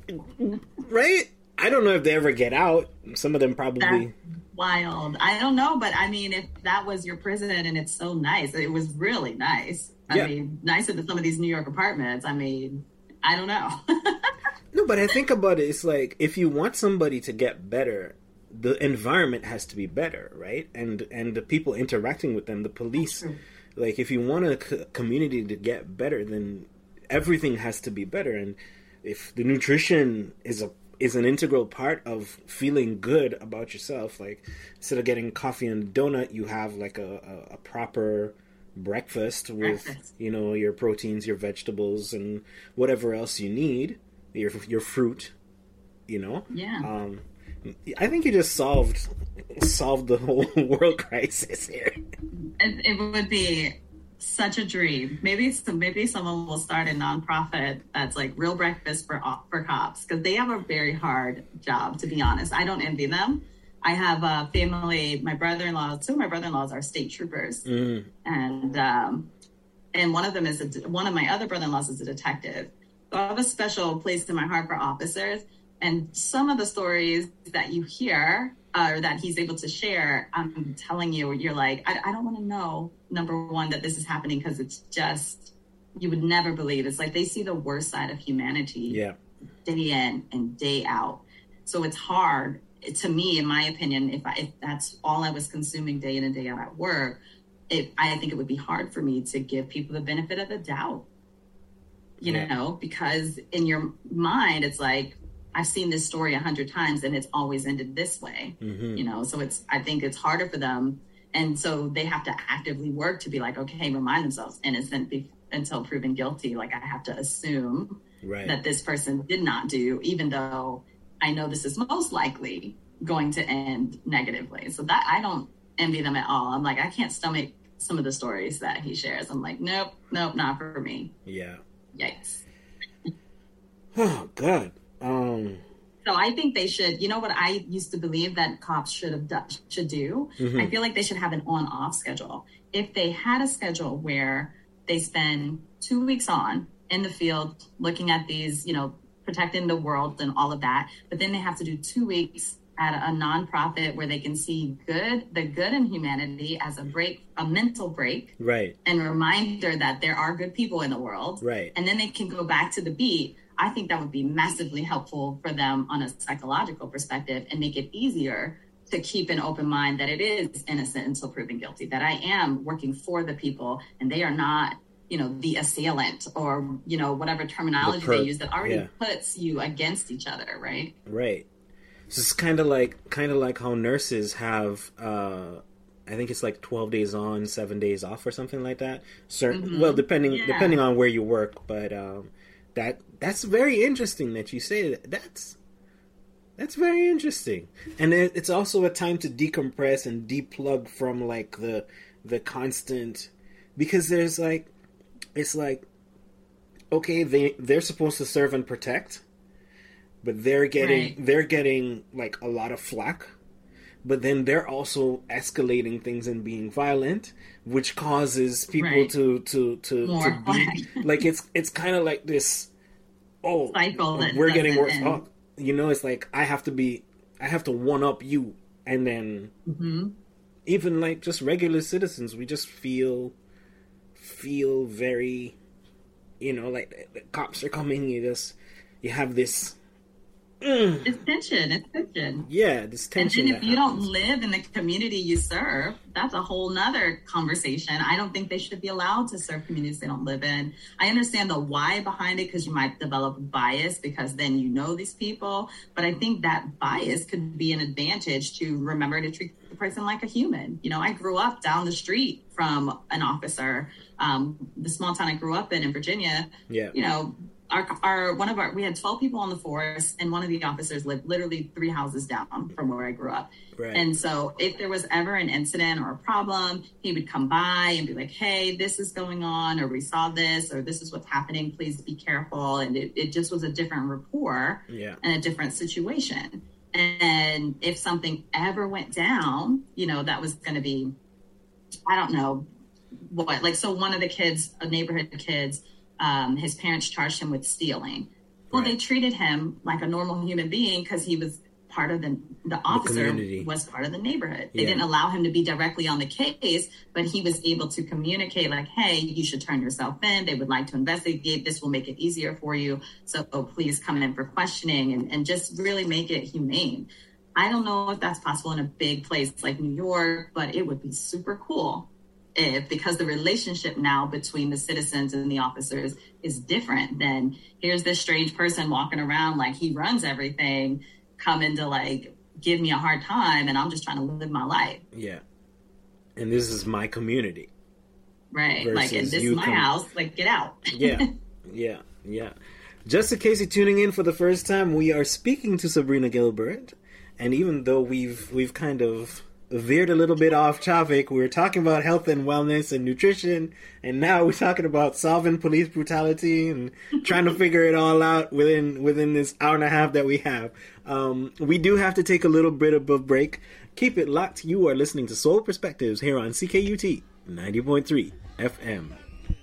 Right? I don't know if they ever get out. Some of them probably. That- Wild. I don't know, but I mean, if that was your prison and it's so nice, it was really nice. I yeah. mean, nicer than some of these New York apartments. I mean, I don't know. No, but I think about it. It's like if you want somebody to get better, the environment has to be better, right? And and the people interacting with them, the police. Like if you want a c- community to get better, then everything has to be better. And if the nutrition is a is an integral part of feeling good about yourself. Like instead of getting coffee and a donut, you have like a, a, a proper breakfast with, breakfast. you know, your proteins, your vegetables, and whatever else you need, your your fruit, you know? Yeah. Um, I think you just solved solved the whole world crisis here. It, it would be such a dream. Maybe maybe someone will start a nonprofit that's like Real Breakfast for for cops, because they have a very hard job, to be honest. I don't envy them. I have a family, my brother-in-law, two of my brother-in-laws are state troopers. Mm. And um, and one of them is, a, one of my other brother-in-laws is a detective. So I have a special place in my heart for officers. And some of the stories that you hear uh, or that he's able to share, I'm telling you, you're like, I, I don't want to know, number one, that this is happening, because it's just, you would never believe. It's like they see the worst side of humanity yeah. day in and day out. So it's hard. To me, in my opinion, if, I, if that's all I was consuming day in and day out at work, it, I think it would be hard for me to give people the benefit of the doubt, you yeah. know, because in your mind, it's like, I've seen this story a hundred times and it's always ended this way, mm-hmm. you know, so it's, I think it's harder for them. And so they have to actively work to be like, okay, remind themselves innocent be- until proven guilty. Like, I have to assume right. that this person did not do, even though I know this is most likely going to end negatively. So that, I don't envy them at all. I'm like, I can't stomach some of the stories that he shares. I'm like, nope, nope, not for me. Yeah. Yikes. Oh, God. Um. So I think they should, you know what I used to believe that cops should have done, should do? Mm-hmm. I feel like they should have an on-off schedule. If they had a schedule where they spend two weeks on in the field looking at these, you know, protecting the world and all of that, but then they have to do two weeks at a nonprofit where they can see good, the good in humanity as a break, a mental break, right, and a reminder that there are good people in the world, right, and then they can go back to the beat. I think that would be massively helpful for them on a psychological perspective and make it easier to keep an open mind that it is innocent until proven guilty, that I am working for the people and they are not, you know, the assailant or, you know, whatever terminology per- they use that already yeah. puts you against each other, right? Right. So it's kind of like, kind of like how nurses have, uh, I think it's like twelve days on, seven days off or something like that. Certain, mm-hmm. well, depending, yeah. depending on where you work, but, um, that, that's very interesting that you say that. That's, that's very interesting. And it, it's also a time to decompress and deplug from like the, the constant, because there's like, it's like, okay, they, they're supposed to serve and protect, but they're getting, right. they're getting like a lot of flack, but then they're also escalating things and being violent, which causes people right. to, to, to, to be like, it's, it's kind of like this, oh, cycle that we're getting worse. Oh, you know, it's like, I have to be, I have to one up you. And then mm-hmm. even like just regular citizens, we just feel, feel very, you know, like the cops are coming, you just, you have this, Mm. It's tension. It's tension. Yeah, this tension. And then if you happens. don't live in the community you serve, that's a whole nother conversation. I don't think they should be allowed to serve communities they don't live in. I understand the why behind it, because you might develop bias because then you know these people. But I think that bias could be an advantage to remember to treat the person like a human. You know, I grew up down the street from an officer. Um, the small town I grew up in in Virginia, yeah. you know, Our, our one of our we had twelve people on the force, and one of the officers lived literally three houses down from where I grew up. Right. And so if there was ever an incident or a problem, he would come by and be like, hey, this is going on, or we saw this, or this is what's happening, please be careful. And it, it just was a different rapport yeah. and a different situation. And if something ever went down, you know, that was going to be, I don't know what, like, so one of the kids, a neighborhood kids, Um, his parents charged him with stealing. Well, right. they treated him like a normal human being because he was part of the, the officer the was part of the neighborhood. They yeah. didn't allow him to be directly on the case, but he was able to communicate like, hey, you should turn yourself in. They would like to investigate. This will make it easier for you. So oh, please come in for questioning and, and just really make it humane. I don't know if that's possible in a big place like New York, but it would be super cool. If, because the relationship now between the citizens and the officers is different than here's this strange person walking around like he runs everything, coming to like give me a hard time, and I'm just trying to live my life. Yeah. And this is my community. Right. Like, and this is my com- house. Like, get out. Yeah. Yeah. Yeah. Just in case you're tuning in for the first time, we are speaking to Sabrina Gilbert. And even though we've we've kind of veered a little bit off topic. We were talking about health and wellness and nutrition, and now we're talking about solving police brutality and trying to figure it all out within within this hour and a half that we have. Um, we do have to take a little bit of a break. Keep it locked. You are listening to Soul Perspectives here on C K U T ninety point three F M.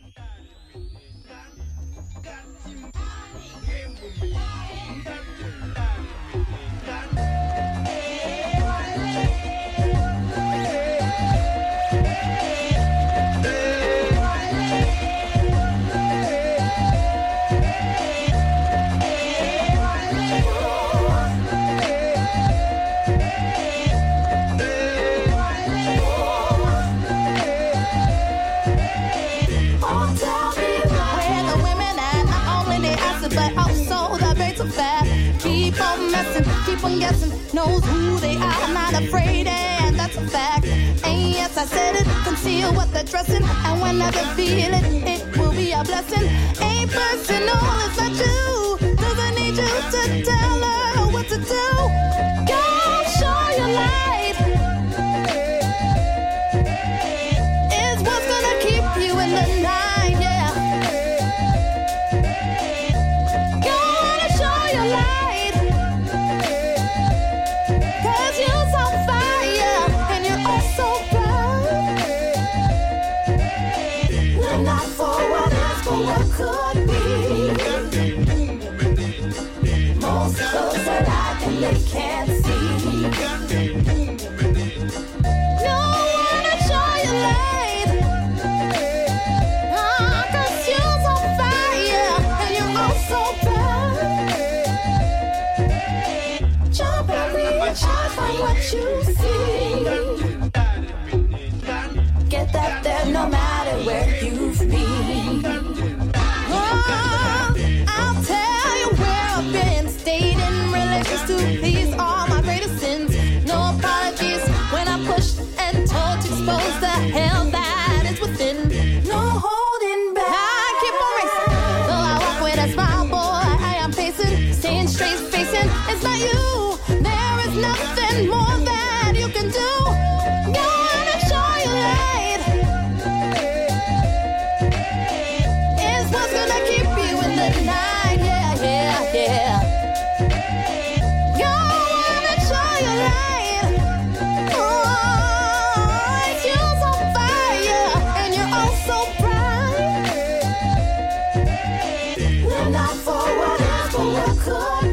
Keep on messing, keep on guessing, knows who they are, not afraid, and that's a fact. And yes, I said it, conceal what they're dressing, and whenever feel it, it will be a blessing. Ain't personal, it's not you, doesn't need you to tell her what to do. Go show your light, is what's gonna keep you in the night, yeah. Gonna show your light. What could be? Most clothes are light and they can't see. No one to show you light. Ah, cause you're on fire and you're all so bright. Jump and reach out from what you see. Get that there no matter where you've been. I'll tell you where I've been, stayed in relations to please all my greatest sins. No apologies when I pushed and told to expose the hell that is within. No holding back. I keep on racing, though I walk with a smile, boy. I am pacing, staying straight facing. It's not you. There is nothing more that you can do. Gonna show you light. Is what's gonna keep you in the night, yeah, yeah, yeah. Gonna show you light. Oh, you're on fire and you're all so bright. We're not for what is, but what could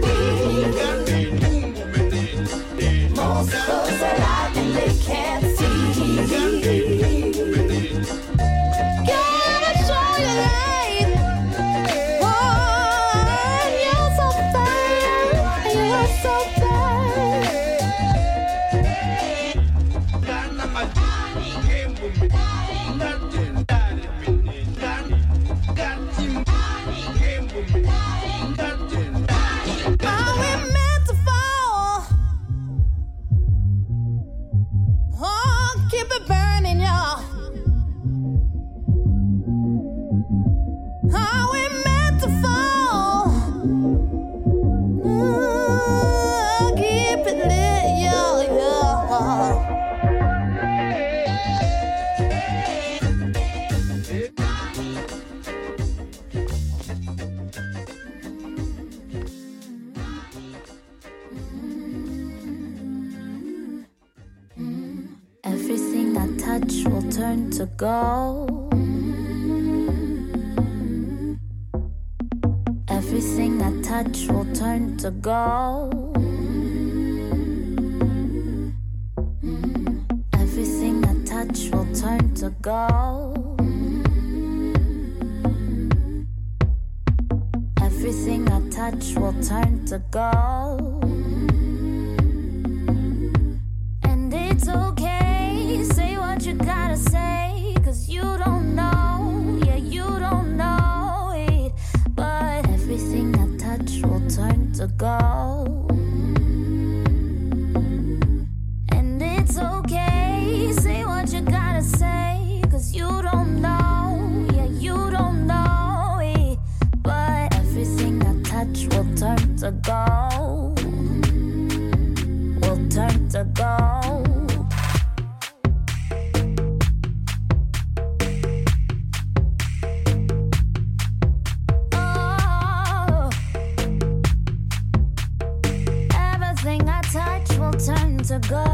be. Most clothes are light and they can't see. Gonna show you light. Oh, you're so fine, you're so Are we meant to fall? Oh, keep it burning, y'all. Are we meant to fall? Oh, keep it lit, y'all, y'all. Everything I touch will turn to gold. Everything I touch will turn to gold. Everything I touch will turn to gold. Everything I touch will turn to gold. And it's okay, say what you gotta say, cause you don't know, yeah, you don't know it. But everything I touch will turn to gold. And it's okay, say what you gotta say, cause you don't know, yeah, you don't know it. But everything I touch will turn to gold. Will turn to gold. to go.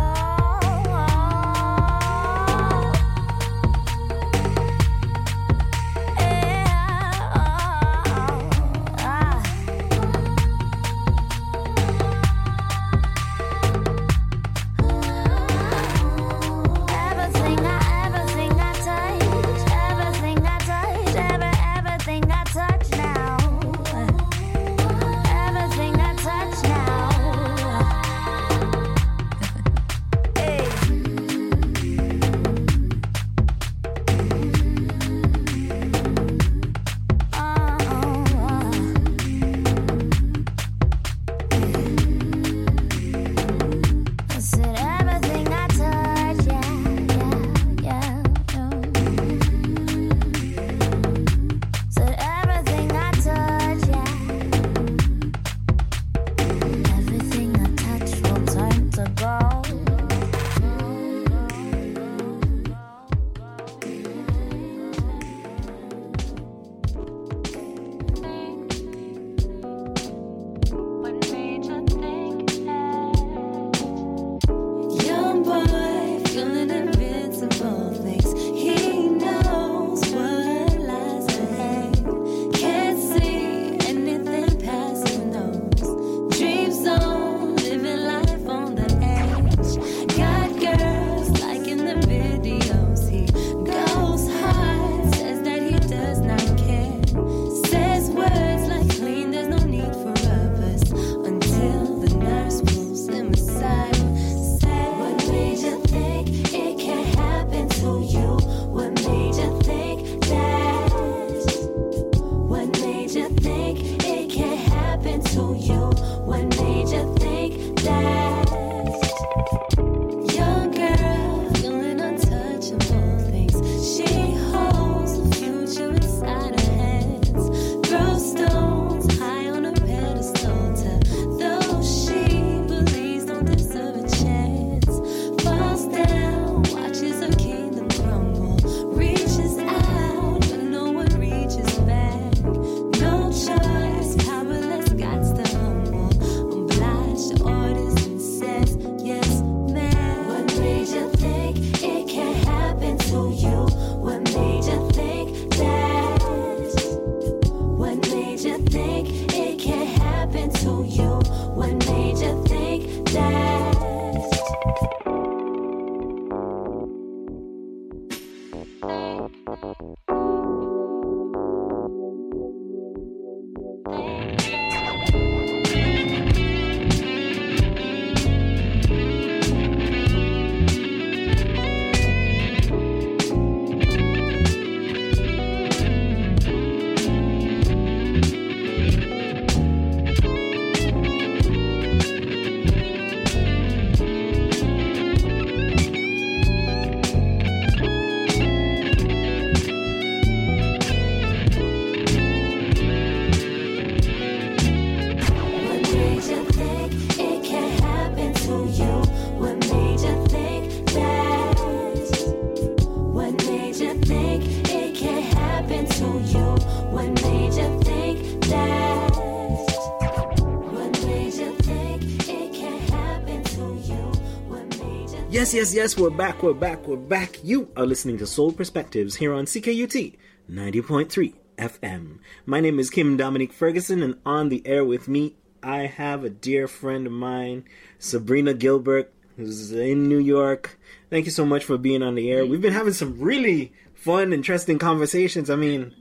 Yes, yes, yes, we're back, we're back, we're back. You are listening to Soul Perspectives here on C K U T ninety point three F M. My name is Kim Dominique Ferguson, and on the air with me, I have a dear friend of mine, Sabrina Gilbert, who's in New York. Thank you so much for being on the air. We've been having some really fun, interesting conversations. I mean,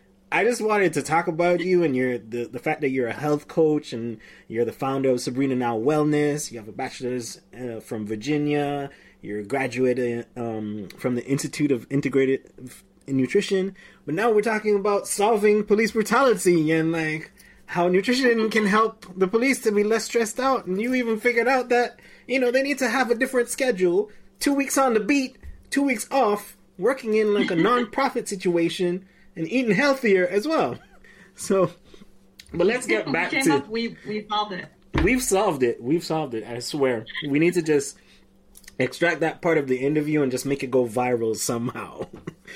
I just wanted to talk about you and your the, the fact that you're a health coach and you're the founder of Sabrina Now Wellness. You have a bachelor's uh, from Virginia. You're a graduate um, from the Institute of Integrated Nutrition. But now we're talking about solving police brutality and like how nutrition can help the police to be less stressed out. And you even figured out that, you know, they need to have a different schedule. Two weeks on the beat, two weeks off, working in like a non-profit situation. And eating healthier as well. So, but let's get back we to... Up, we, we solved it. We've solved it. We've solved it, I swear. We need to just extract that part of the interview and just make it go viral somehow.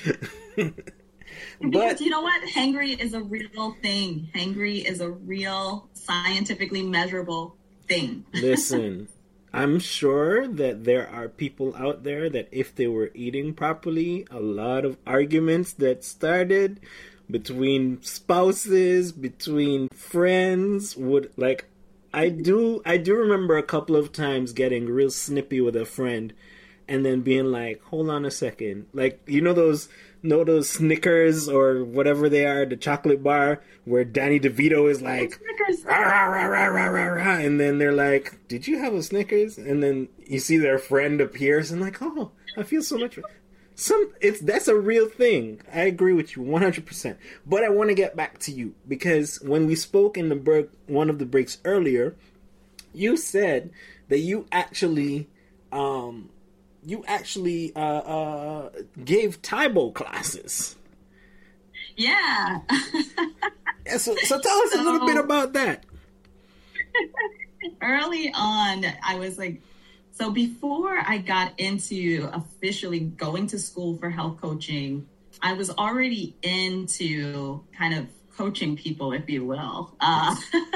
But because you know what? Hangry is a real thing. Hangry is a real, scientifically measurable thing. Listen, I'm sure that there are people out there that if they were eating properly, a lot of arguments that started between spouses, between friends would, like, I do I do remember a couple of times getting real snippy with a friend and then being like, hold on a second. Like, you know those know those Snickers or whatever they are, the chocolate bar where Danny DeVito is like, rah, rah, rah, rah, rah, rah, rah, and then they're like, did you have a Snickers? And then you see their friend appears and like, oh, I feel so much. Some it's that's a real thing. I agree with you one hundred percent. But I want to get back to you because when we spoke in the break, one of the breaks earlier, you said that you actually um you actually uh, uh gave Taibo classes. Yeah. yeah so, so tell us so, a little bit about that. Early on, I was like, so before I got into officially going to school for health coaching, I was already into kind of coaching people, if you will. Uh,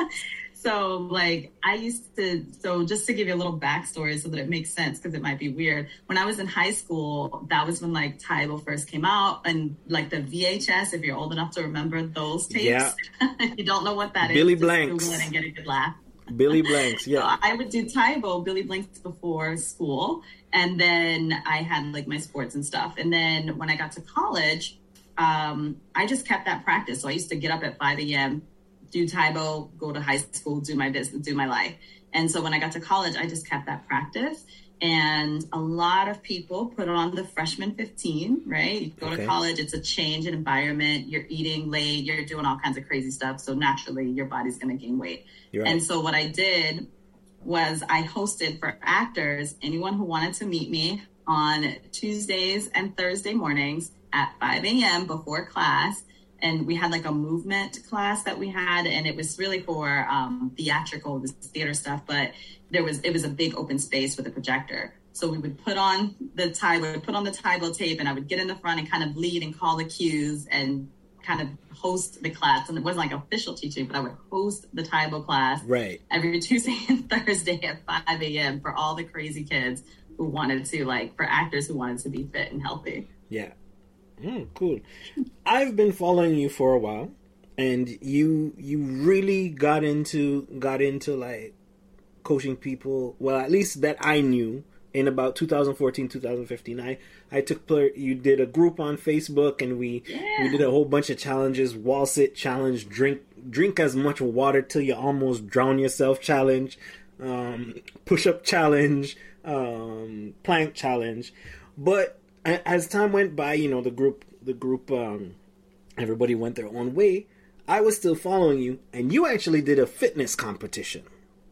so like I used to, so just to give you a little backstory so that it makes sense, because it might be weird. When I was in high school, that was when like Taibo first came out, and like the V H S, if you're old enough to remember those tapes, yeah. If you don't know what that Billy is, Blanks. just Google it and get a good laugh. Billy Blanks, yeah. So I would do Taibo, Billy Blanks before school. And then I had like my sports and stuff. And then when I got to college, um, I just kept that practice. So I used to get up at five a.m., do Taibo, go to high school, do my business, do my life. And so when I got to college, I just kept that practice. And a lot of people put on the freshman fifteen, right? You go okay. to college, it's a change in environment. You're eating late, you're doing all kinds of crazy stuff. So naturally, your body's going to gain weight. Right. And so what I did was I hosted for actors, anyone who wanted to meet me on Tuesdays and Thursday mornings at five a.m. before class. And we had like a movement class that we had, and it was really for um, theatrical, this theater stuff. But there was it was a big open space with a projector. So we would put on the tie, we would put on the Taibo tape, and I would get in the front and kind of lead and call the cues and kind of host the class. And it wasn't like official teaching, but I would host the Taibo class right every Tuesday and Thursday at five a.m. for all the crazy kids who wanted to, like, for actors who wanted to be fit and healthy. Yeah. Mm, cool. I've been following you for a while, and you you really got into got into like coaching people. Well, at least that I knew in about two thousand fourteen, two thousand fifteen. I I took part. You did a group on Facebook, and we yeah. we did a whole bunch of challenges. Wall sit challenge, drink drink as much water till you almost drown yourself challenge, um, push up challenge, um, plank challenge, but. As time went by, you know, the group, the group, um, everybody went their own way. I was still following you, and you actually did a fitness competition.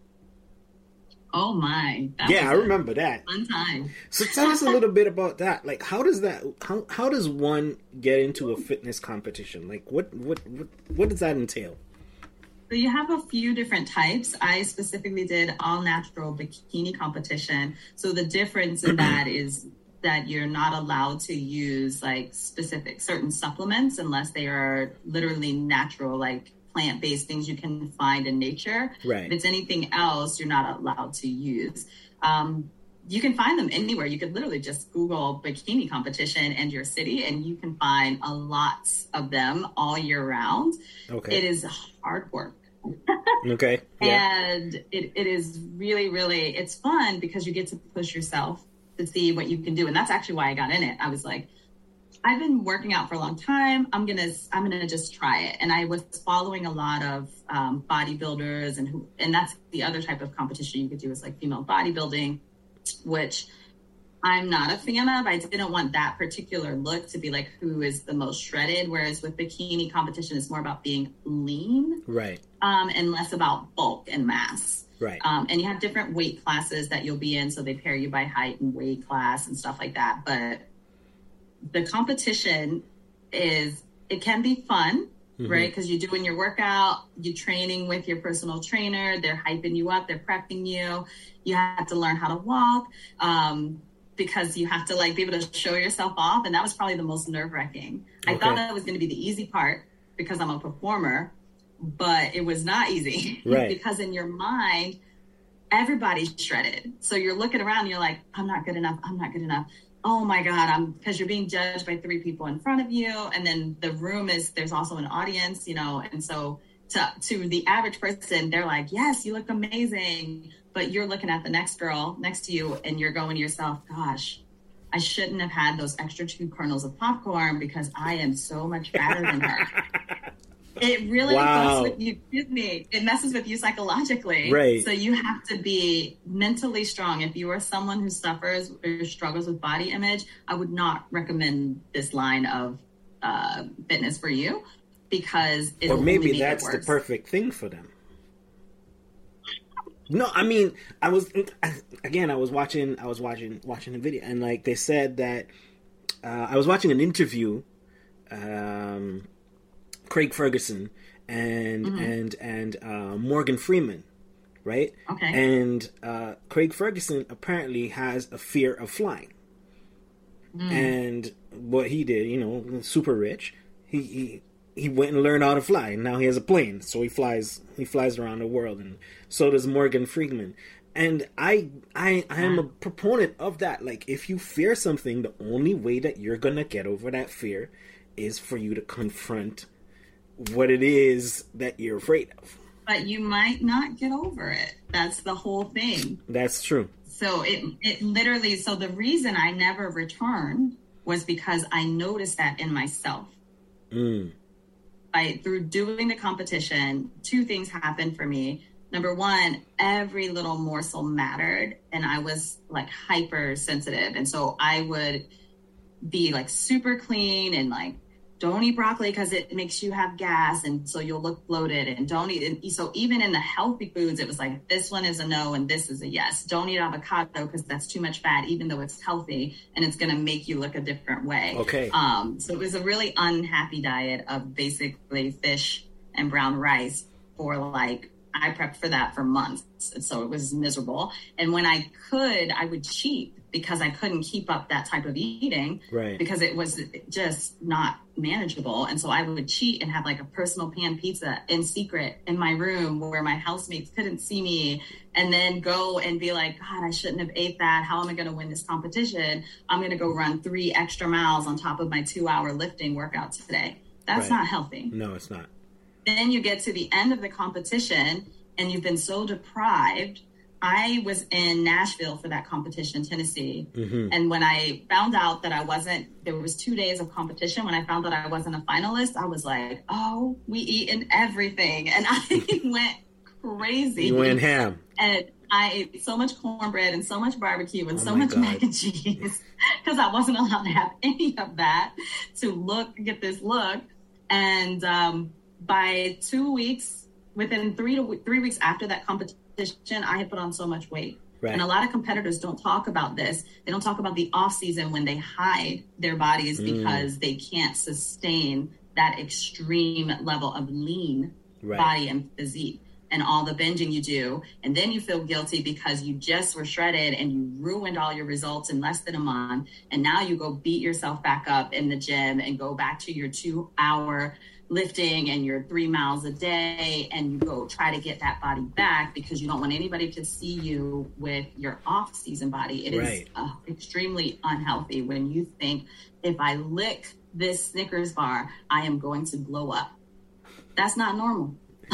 Oh my! That yeah, I remember that. Fun time. So tell us a little bit about that. Like, how does that? How how does one get into a fitness competition? Like, what what what, what does that entail? So you have a few different types. I specifically did all natural bikini competition. So the difference in that is that you're not allowed to use like specific certain supplements unless they are literally natural, like plant-based things you can find in nature. Right. If it's anything else, you're not allowed to use. Um, you can find them anywhere. You could literally just Google bikini competition and your city, and you can find a lot of them all year round. Okay. It is hard work. Okay. Yeah. And it, it is really, really, it's fun because you get to push yourself to see what you can do. And that's actually why I got in it. I was like, I've been working out for a long time. I'm going to, I'm going to just try it. And I was following a lot of um, bodybuilders and who, and that's the other type of competition you could do is like female bodybuilding, which I'm not a fan of. I didn't want that particular look to be like who is the most shredded. Whereas with bikini competition, it's more about being lean. Right. Um, and less about bulk and mass. Right. Um, and you have different weight classes that you'll be in. So they pair you by height and weight class and stuff like that. But the competition is, it can be fun, mm-hmm. right? Because you're doing your workout, you're training with your personal trainer. They're hyping you up. They're prepping you. You have to learn how to walk um, because you have to like be able to show yourself off. And that was probably the most nerve wracking. Okay. I thought that was going to be the easy part because I'm a performer. But it was not easy right. because in your mind, everybody's shredded. So you're looking around and you're like, I'm not good enough. I'm not good enough. Oh my God, I'm because you're being judged by three people in front of you. And then the room is, there's also an audience, you know, and so to, to the average person, they're like, yes, you look amazing. But you're looking at the next girl next to you and you're going to yourself, gosh, I shouldn't have had those extra two kernels of popcorn because I am so much fatter than her. It really wow. messes with you, excuse me, it messes with you psychologically. Right. So you have to be mentally strong. If you are someone who suffers or struggles with body image, I would not recommend this line of uh, fitness for you because it or maybe make that's it the worse. perfect thing for them. No, I mean, I was again. I was watching. I was watching watching a video, and like they said that uh, I was watching an interview. Um, Craig Ferguson and mm-hmm. and and uh, Morgan Freeman, right? Okay. And uh, Craig Ferguson apparently has a fear of flying, mm. and what he did, you know, super rich. He he he went and learned how to fly, and now he has a plane, so he flies he flies around the world, and so does Morgan Freeman. And I I I am a proponent of that. Like, if you fear something, the only way that you're gonna get over that fear is for you to confront what it is that you're afraid of. But you might not get over it. That's the whole thing. That's true. So it it literally, so the reason I never returned was because I noticed that in myself. Mm. I, through doing the competition, two things happened for me. Number one, every little morsel mattered, and I was like hypersensitive. And so I would be like super clean and like, don't eat broccoli because it makes you have gas and so you'll look bloated, and don't eat. And so even in the healthy foods, it was like, this one is a no and this is a yes. Don't eat avocado because that's too much fat, even though it's healthy and it's going to make you look a different way. Okay. Um, so it was a really unhappy diet of basically fish and brown rice for like, I prepped for that for months. And so it was miserable. And when I could, I would cheat because I couldn't keep up that type of eating, right? Because it was just not manageable. And so I would cheat and have like a personal pan pizza in secret in my room where my housemates couldn't see me, and then go and be like, God, I shouldn't have ate that. How am I going to win this competition? I'm going to go run three extra miles on top of my two hour lifting workout today. That's right. not healthy. No, it's not. Then you get to the end of the competition and you've been so deprived. I was in Nashville for that competition, Tennessee. Mm-hmm. And when I found out that I wasn't, there was two days of competition. When I found that I wasn't a finalist, I was like, oh, we eat in everything. And I went crazy. You went ham. And I ate so much cornbread and so much barbecue and oh so much God. mac and cheese because I wasn't allowed to have any of that to look, get this look. And um, by two weeks, within three to three weeks after that competition, I had put on so much weight. Right. And a lot of competitors don't talk about this. They don't talk about the off season when they hide their bodies Mm. because they can't sustain that extreme level of lean Right. body and physique and all the binging you do. And then you feel guilty because you just were shredded and you ruined all your results in less than a month. And now you go beat yourself back up in the gym and go back to your two hour lifting and your three miles a day, and you go try to get that body back because you don't want anybody to see you with your off-season body. It Right. is uh, extremely unhealthy when you think, if I lick this Snickers bar, I am going to blow up. That's not normal.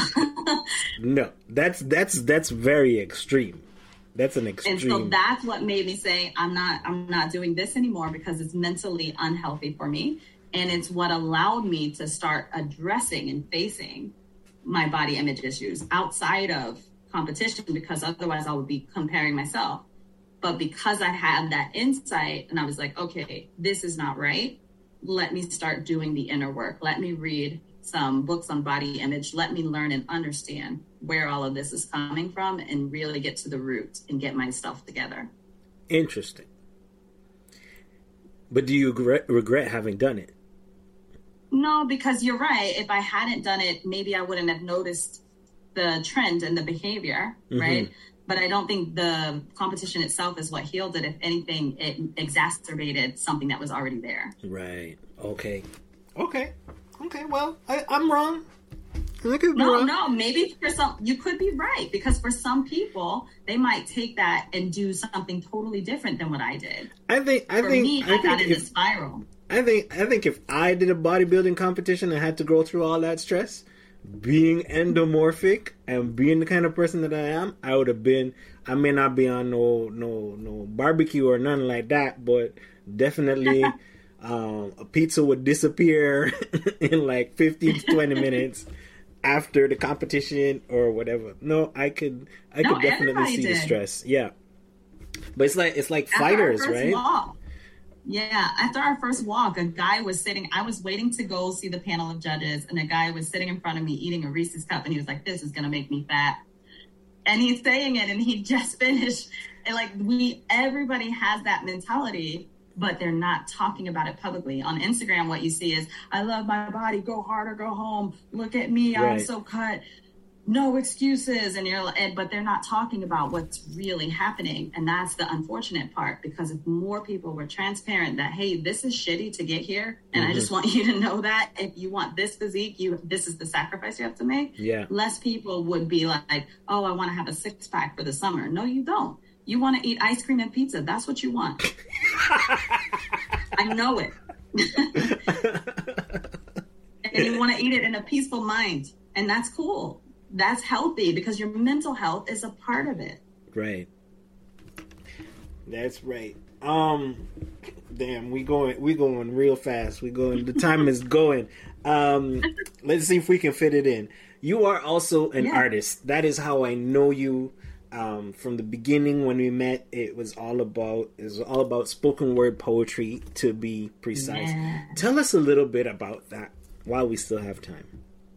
No, that's that's that's very extreme. That's an extreme. And so that's what made me say, I'm not I'm not doing this anymore because it's mentally unhealthy for me. And it's what allowed me to start addressing and facing my body image issues outside of competition, because otherwise I would be comparing myself. But because I had that insight and I was like, okay, this is not right. Let me start doing the inner work. Let me read some books on body image. Let me learn and understand where all of this is coming from and really get to the root and get myself together. Interesting. But do you regret, regret having done it? No, because you're right. If I hadn't done it, maybe I wouldn't have noticed the trend and the behavior, Mm-hmm. right? But I don't think the competition itself is what healed it. If anything, it exacerbated something that was already there. Right. Okay. Okay. Okay. Well, I, I'm wrong. I could be no, wrong. no, maybe for some, you could be right, because for some people, they might take that and do something totally different than what I did. I think, I for think, me, I I, think got in if, a spiral. I think, I think if I did a bodybuilding competition and had to go through all that stress, being endomorphic and being the kind of person that I am, I would have been. I may not be on no, no, no barbecue or nothing like that, but definitely. Um, a pizza would disappear in like fifteen to twenty minutes after the competition or whatever. No, I could, I No, could definitely see everybody the did. stress. Yeah, but it's like it's like After our fighters, first right? walk- yeah, after our first walk, a guy was sitting. I was waiting to go see the panel of judges, and a guy was sitting in front of me eating a Reese's cup, and he was like, "This is gonna make me fat." And he's saying it, and he just finished. And like we, everybody has that mentality, but they're not talking about it publicly. On Instagram, what you see is, I love my body, go hard or go home. Look at me, I'm Right. so cut. No excuses. And you're like, and, but they're not talking about what's really happening. And that's the unfortunate part, because if more people were transparent that, hey, this is shitty to get here. And Mhm. I just want you to know that if you want this physique, you, this is the sacrifice you have to make. Yeah. Less people would be like, oh, I want to have a six pack for the summer. No, you don't. You want to eat ice cream and pizza. That's what you want. I know it. And you want to eat it in a peaceful mind. And that's cool. That's healthy, because your mental health is a part of it. Right. That's right. Um, damn, we going, we going real fast. We going. The time is going. Um, let's see if we can fit it in. You are also an Yeah. artist. That is how I know you. Um, from the beginning when we met, it was all about it was all about spoken word poetry, to be precise. Yeah. Tell us a little bit about that while we still have time.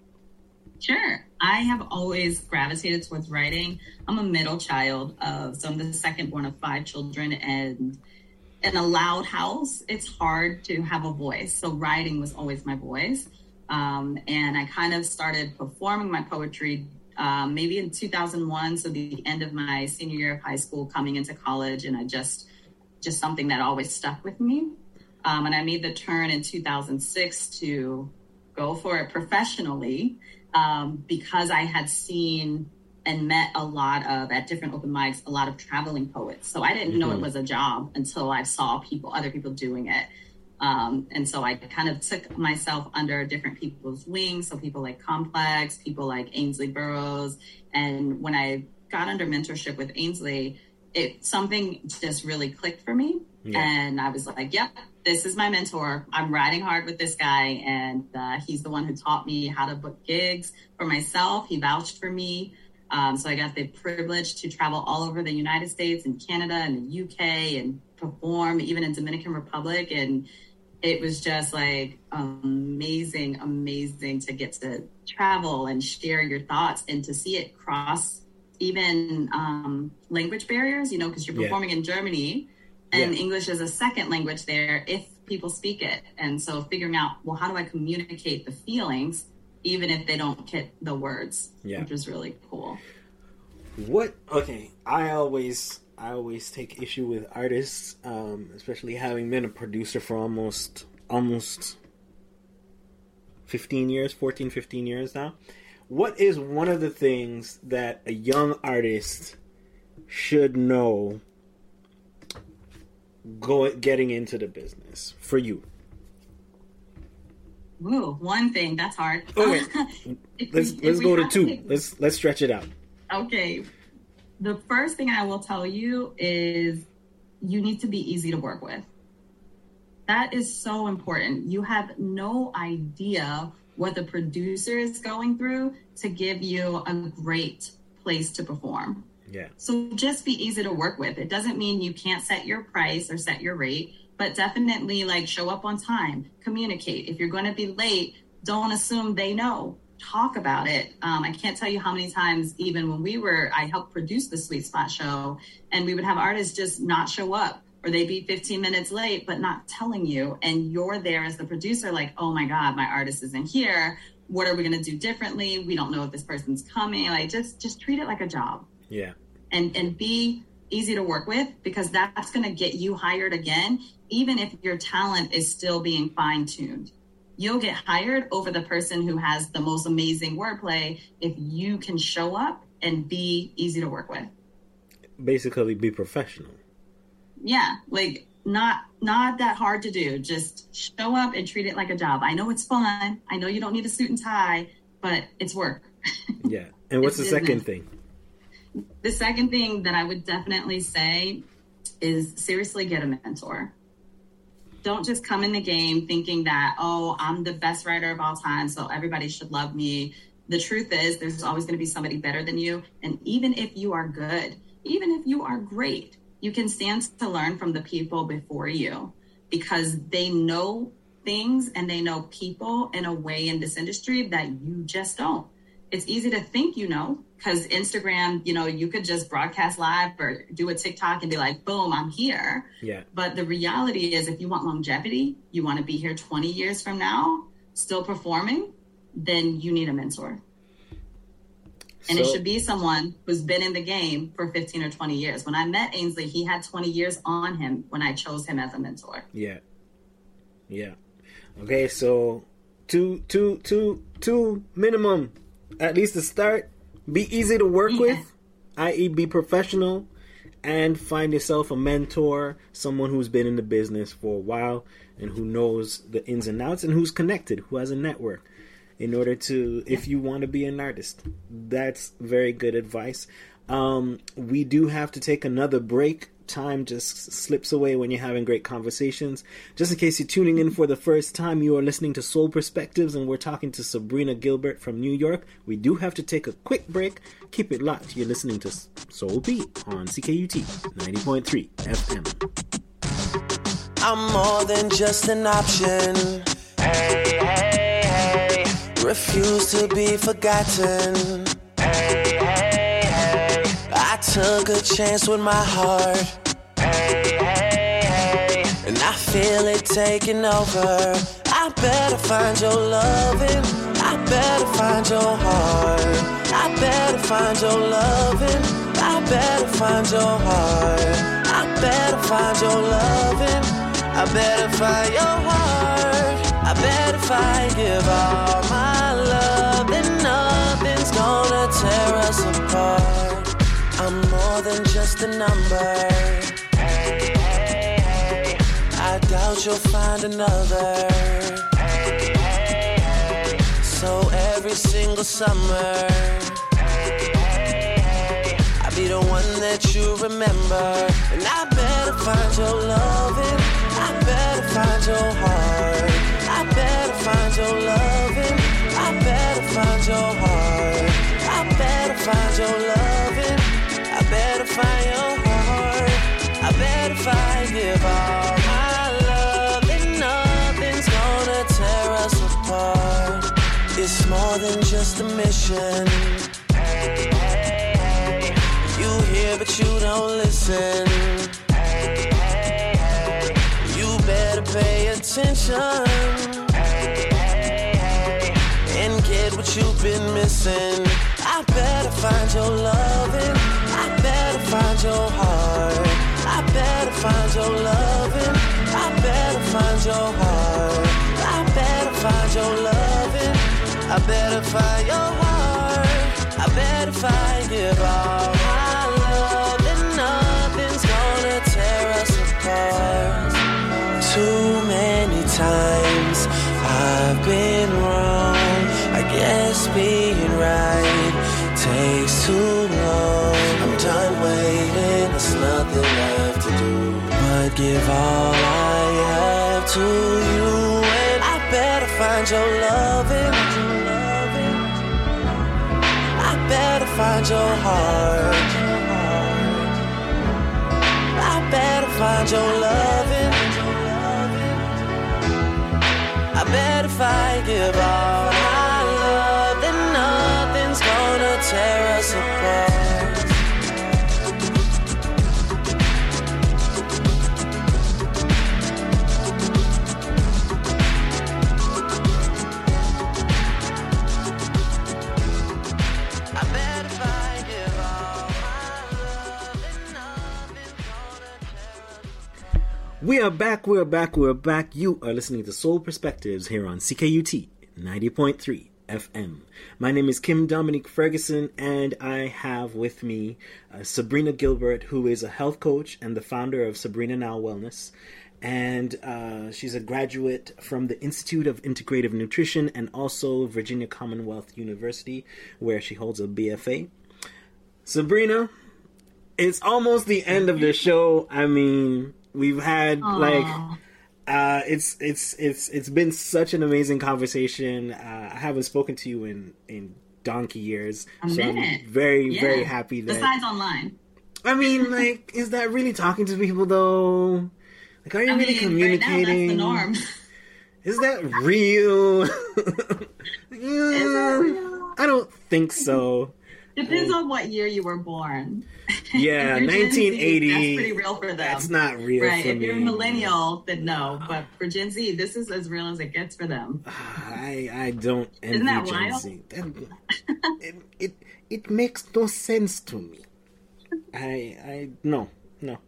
Sure. I have always gravitated towards writing. I'm a middle child of, so I'm the second born of five children, and in a loud house, it's hard to have a voice. So writing was always my voice. Um, and I kind of started performing my poetry um, maybe in two thousand one. So the end of my senior year of high school, coming into college. And I just, just something that always stuck with me. Um, and I made the turn in two thousand six to go for it professionally. Um, because I had seen and met a lot of, at different open mics, a lot of traveling poets. So I didn't know it Mhm. was a job until I saw people, other people doing it. Um, and so I kind of took myself under different people's wings. So people like Complex, people like Ainsley Burroughs. And when I got under mentorship with Ainsley, it something just really clicked for me. Yeah. And I was like, yep, this is my mentor. I'm riding hard with this guy. And uh, he's the one who taught me how to book gigs for myself. He vouched for me. Um, so I got the privilege to travel all over the United States and Canada and the U K and perform even in Dominican Republic. And it was just like amazing, amazing to get to travel and share your thoughts and to see it cross even um, language barriers, you know, because you're Yeah. performing in Germany. And Yeah. English is a second language there if people speak it. And so figuring out, well, how do I communicate the feelings even if they don't get the words, Yeah. which was really cool. What? Okay, I always I always take issue with artists, um, especially having been a producer for almost almost fifteen years, fourteen, fifteen years now. What is one of the things that a young artist should know go getting into the business for you? Ooh, one thing, that's hard. Okay, If let's we- if let's we go to have two. pick- Let's let's stretch it out. Okay. The first thing I will tell you is you need to be easy to work with. That is so important. You have no idea what the producer is going through to give you a great place to perform. Yeah. So just be easy to work with. It doesn't mean you can't set your price or set your rate, but definitely like show up on time, communicate. If you're going to be late, don't assume they know. Talk about it. Um, I can't tell you how many times, even when we were, I helped produce the Sweet Spot show, and we would have artists just not show up, or they'd be fifteen minutes late, but not telling you. And you're there as the producer, like, oh my God, my artist isn't here. What are we going to do differently? We don't know if this person's coming. Like, just, just treat it like a job. Yeah. And, and be easy to work with, because that's going to get you hired again, even if your talent is still being fine-tuned. you'll get hired over the person who has the most amazing wordplay if you can show up and be easy to work with. Basically, be professional. Yeah, like not not that hard to do. Just show up and treat it like a job. I know it's fun. I know you don't need a suit and tie, but it's work. Yeah. And what's the It's second business. thing? The second thing that I would definitely say is seriously get a mentor. Don't just come in the game thinking that, oh, I'm the best writer of all time, so everybody should love me. The truth is there's always going to be somebody better than you. And even if you are good, even if you are great, you can stand to learn from the people before you because they know things and they know people in a way in this industry that you just don't. It's easy to think you know, because Instagram, you know, you could just broadcast live or do a TikTok and be like, boom, I'm here. Yeah. But the reality is if you want longevity, you want to be here twenty years from now, still performing, then you need a mentor. And So- it should be someone who's been in the game for fifteen or twenty years. When I met Ainsley, he had twenty years on him when I chose him as a mentor. Yeah. Yeah. Okay, so two, two, two, two minimum, at least to start. Be easy to work with, that is be professional, and find yourself a mentor, someone who's been in the business for a while and who knows the ins and outs and who's connected, who has a network in order to, if you want to be an artist. That's very good advice. Um, we do have to take another break. Time just slips away when you're having great conversations. Just in case you're tuning in for the first time, you are listening to Soul Perspectives, and we're talking to Sabrina Gilbert from New York. We do have to take a quick break. Keep it locked. You're listening to Soul Beat on C K U T ninety point three F M. I'm more than just an option. Hey, hey, hey. Refuse to be forgotten. Hey, hey, hey. I took a chance with my heart. Hey, hey, hey. And I feel it taking over. I better find your loving. I better find your heart. I better find your loving. I better find your heart. I better find your loving. I better find your heart. I bet if I give all my love, then nothing's gonna tear us apart. I'm more than just a number. Hey, hey, hey. I doubt you'll find another. Hey, hey, hey. So every single summer, hey, hey, hey. I'll be the one that you remember. And I better find your loving. I better find your heart. I better find your loving. I better find your heart. I better find your loving. I better find your heart. I better find give all my love. And nothing's gonna tear us apart. It's more than just a mission. Hey, hey, hey. You hear but you don't listen. Hey, hey, hey. You better pay attention. Hey, hey, hey. And get what you've been missing. I better find your loving. I better find your heart. I better find your loving. I better find your heart. I better find your loving. I better find your heart. I better find give all my love. And nothing's gonna tear us apart. Too many times I've been wrong. I guess being right takes too long. I'm done waiting, there's nothing left to do but give all I have to you. And I better find your loving. I better find your heart. I better find your loving. I bet if I give all my love, then nothing's gonna tear us apart. I bet if I give all my love, then nothing's gonna tear us apart. We are back, we are back, we are back. You are listening to Soul Perspectives here on C K U T ninety point three F M. My name is Kim Dominique Ferguson, and I have with me uh, Sabrina Gilbert, who is a health coach and the founder of Sabrina Now Wellness. And uh, she's a graduate from the Institute of Integrative Nutrition and also Virginia Commonwealth University, where she holds a B F A. Sabrina, it's almost the end of the show. I mean, we've had Aww. like uh, it's it's it's it's been such an amazing conversation. Uh, I haven't spoken to you in in donkey years, a so minute. I'm very yeah. very happy that. Besides online, I mean, like, is that really talking to people though? Like, are you I really mean, communicating? Right now, that's the norm. Is that real? yeah, Is that real? I don't think so. Depends on what year you were born. Yeah, nineteen eighty. That's pretty real for them. That's not real right. for if me. If you're a millennial, then no. But for Gen Z, this is as real as it gets for them. I I don't envy Isn't that Gen wild? Z. That, it, it it makes no sense to me. I I no no.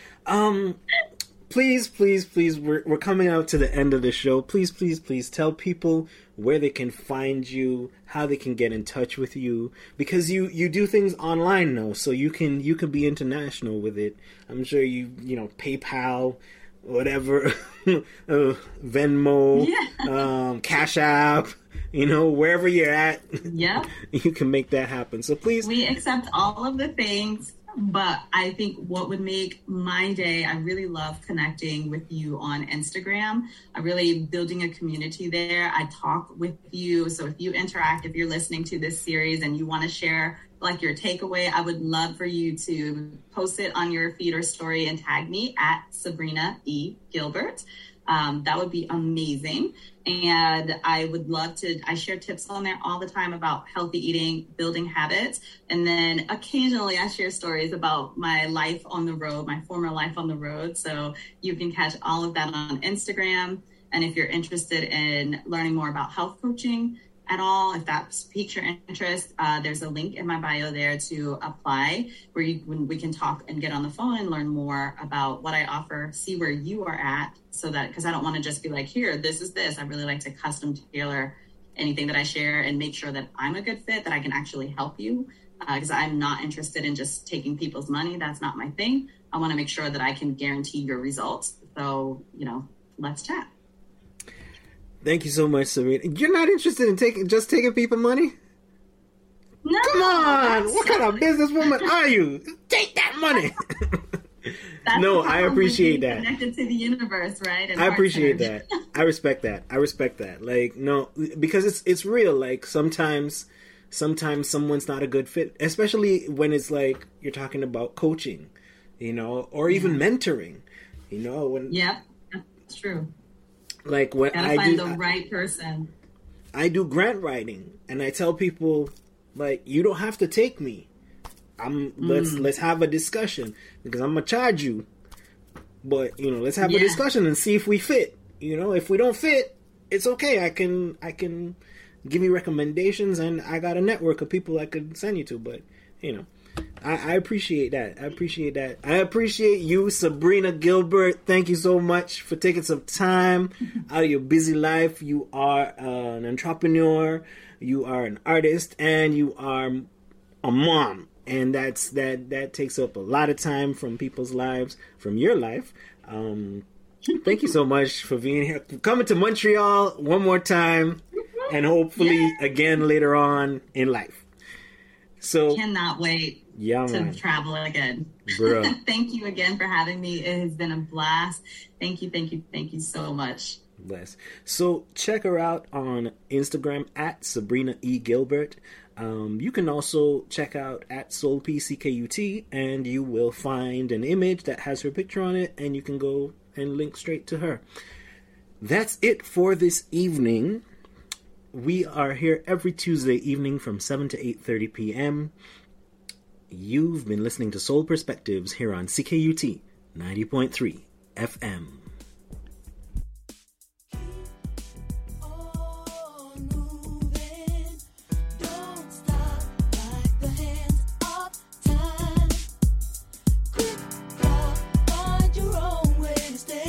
Um. Please, please, please, we're, we're coming out to the end of the show. Please, please, please tell people where they can find you, how they can get in touch with you, because you, you do things online now, so you can you can be international with it. I'm sure you, you know, PayPal, whatever, uh, Venmo, yeah. um, Cash App, you know, wherever you're at, yeah, you can make that happen. So please. We accept all of the things. But I think what would make my day, I really love connecting with you on Instagram. I'm really building a community there. I talk with you. So if you interact, if you're listening to this series and you want to share like your takeaway, I would love for you to post it on your feed or story and tag me at Sabrina E. Gilbert. Um, that would be amazing. And I would love to, I share tips on there all the time about healthy eating, building habits. And then occasionally I share stories about my life on the road, my former life on the road. So you can catch all of that on Instagram. And if you're interested in learning more about health coaching at all, if that piques your interest, uh, there's a link in my bio there to apply where you, when we can talk and get on the phone and learn more about what I offer, see where you are at, so that, because I don't want to just be like, here, this is this. I really like to custom tailor anything that I share and make sure that I'm a good fit, that I can actually help you, because uh, I'm not interested in just taking people's money. That's not my thing. I want to make sure that I can guarantee your results. So, you know, let's chat. Thank you so much, Sabrina. You're not interested in taking just taking people money? No. Come on. What kind of businesswoman are you? Take that money. That's no, I appreciate that. Connected to the universe, right? And I appreciate that. I respect that. I respect that. Like, no, because it's it's real. Like, sometimes sometimes someone's not a good fit, especially when it's like you're talking about coaching, you know, or even yeah. mentoring, you know, when yeah, that's true. Like what Gotta I find do, the right person. I do grant writing, and I tell people, like, you don't have to take me. I'm mm. let's let's have a discussion, because I'm gonna charge you. But you know, let's have yeah. a discussion and see if we fit. You know, if we don't fit, it's okay. I can I can give you recommendations, and I got a network of people I could send you to. But you know, I, I appreciate that. I appreciate that. I appreciate you, Sabrina Gilbert. Thank you so much for taking some time out of your busy life. You are uh, an entrepreneur, you are an artist, and you are a mom. And that's that. That takes up a lot of time from people's lives, from your life. Um, thank you so much for being here, coming to Montreal one more time, and hopefully yeah. again later on in life. So cannot wait yeah, to man. travel again. Bro. Thank you again for having me. It has been a blast. Thank you, thank you, thank you so much. Bless. So check her out on Instagram at Sabrina E. Gilbert. Um, you can also check out at SoulPCKUT, and you will find an image that has her picture on it, and you can go and link straight to her. That's it for this evening. We are here every Tuesday evening from seven to eight thirty p.m. You've been listening to Soul Perspectives here on C K U T ninety point three F M. Find your own way to stay.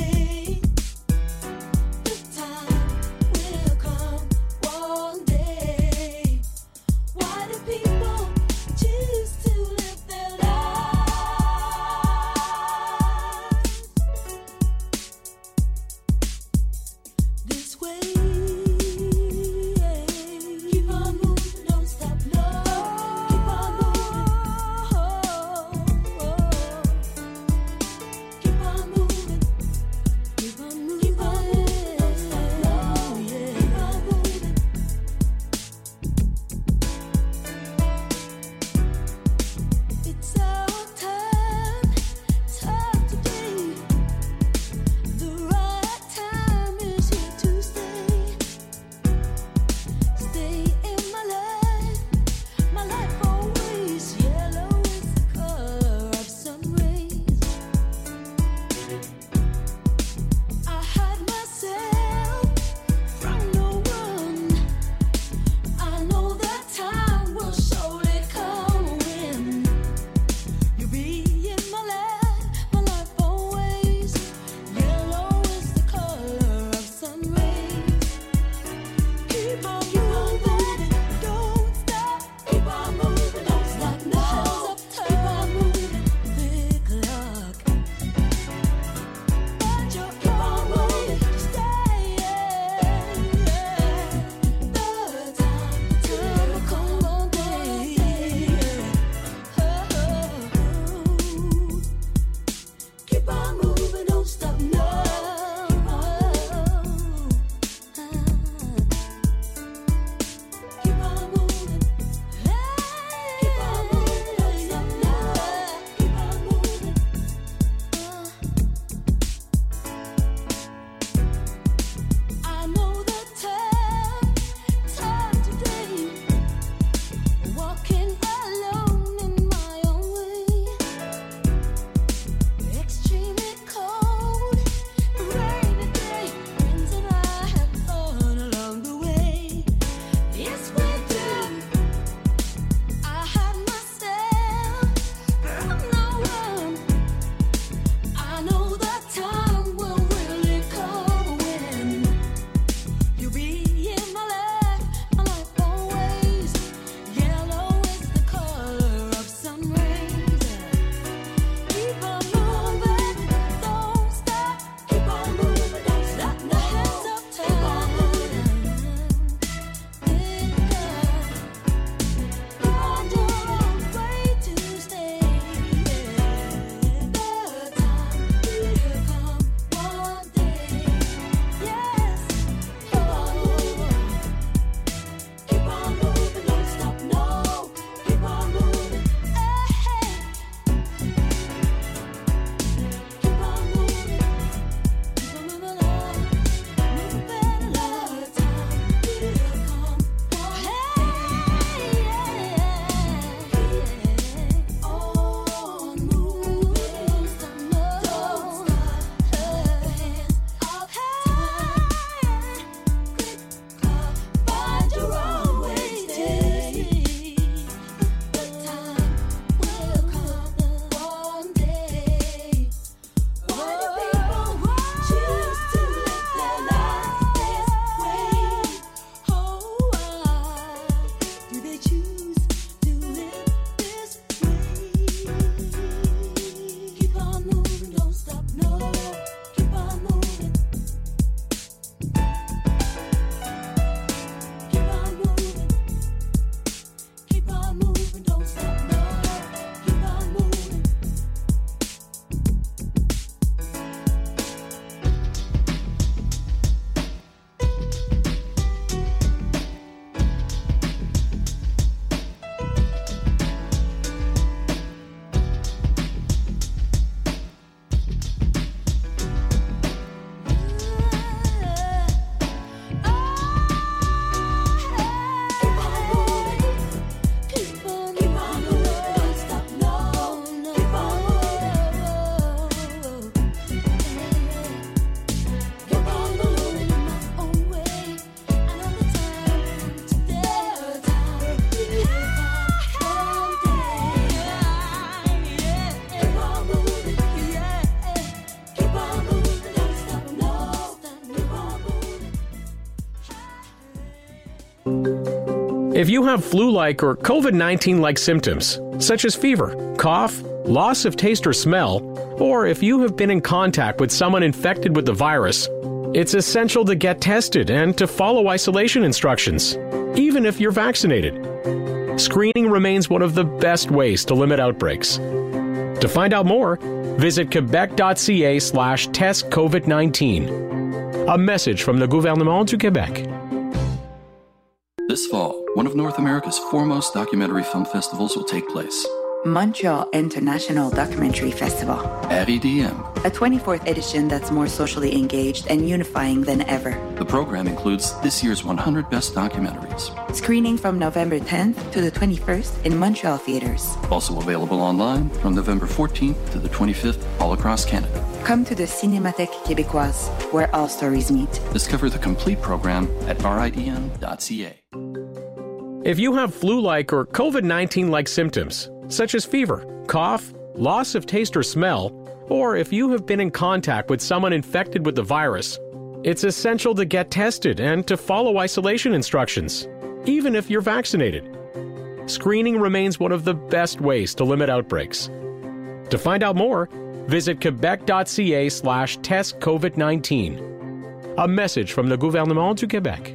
If you have flu-like or COVID nineteen-like symptoms, such as fever, cough, loss of taste or smell, or if you have been in contact with someone infected with the virus, it's essential to get tested and to follow isolation instructions, even if you're vaccinated. Screening remains one of the best ways to limit outbreaks. To find out more, visit quebec.ca slash test COVID nineteen. A message from the Gouvernement du Québec. This fall, one of North America's foremost documentary film festivals will take place. Montreal International Documentary Festival. R E D M. A twenty-fourth edition that's more socially engaged and unifying than ever. The program includes this year's one hundred best documentaries. Screening from November tenth to the twenty-first in Montreal theaters. Also available online from November fourteenth to the twenty-fifth all across Canada. Come to the Cinémathèque Québécoise, where all stories meet. Discover the complete program at r i d m dot c a. If you have flu-like or COVID nineteen-like symptoms, such as fever, cough, loss of taste or smell, or if you have been in contact with someone infected with the virus, it's essential to get tested and to follow isolation instructions, even if you're vaccinated. Screening remains one of the best ways to limit outbreaks. To find out more, visit quebec.ca slash test COVID nineteen. A message from the Gouvernement du Québec.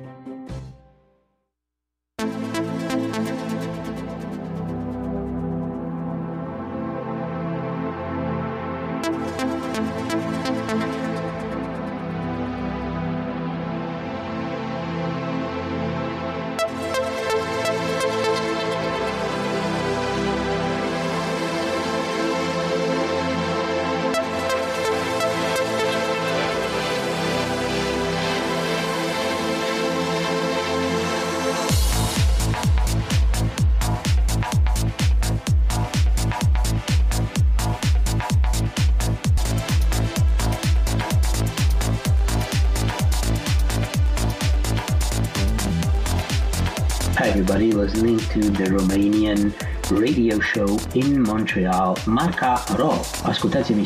Hi everybody, listening to the Romanian radio show in Montreal, Marca Ro. Ascultați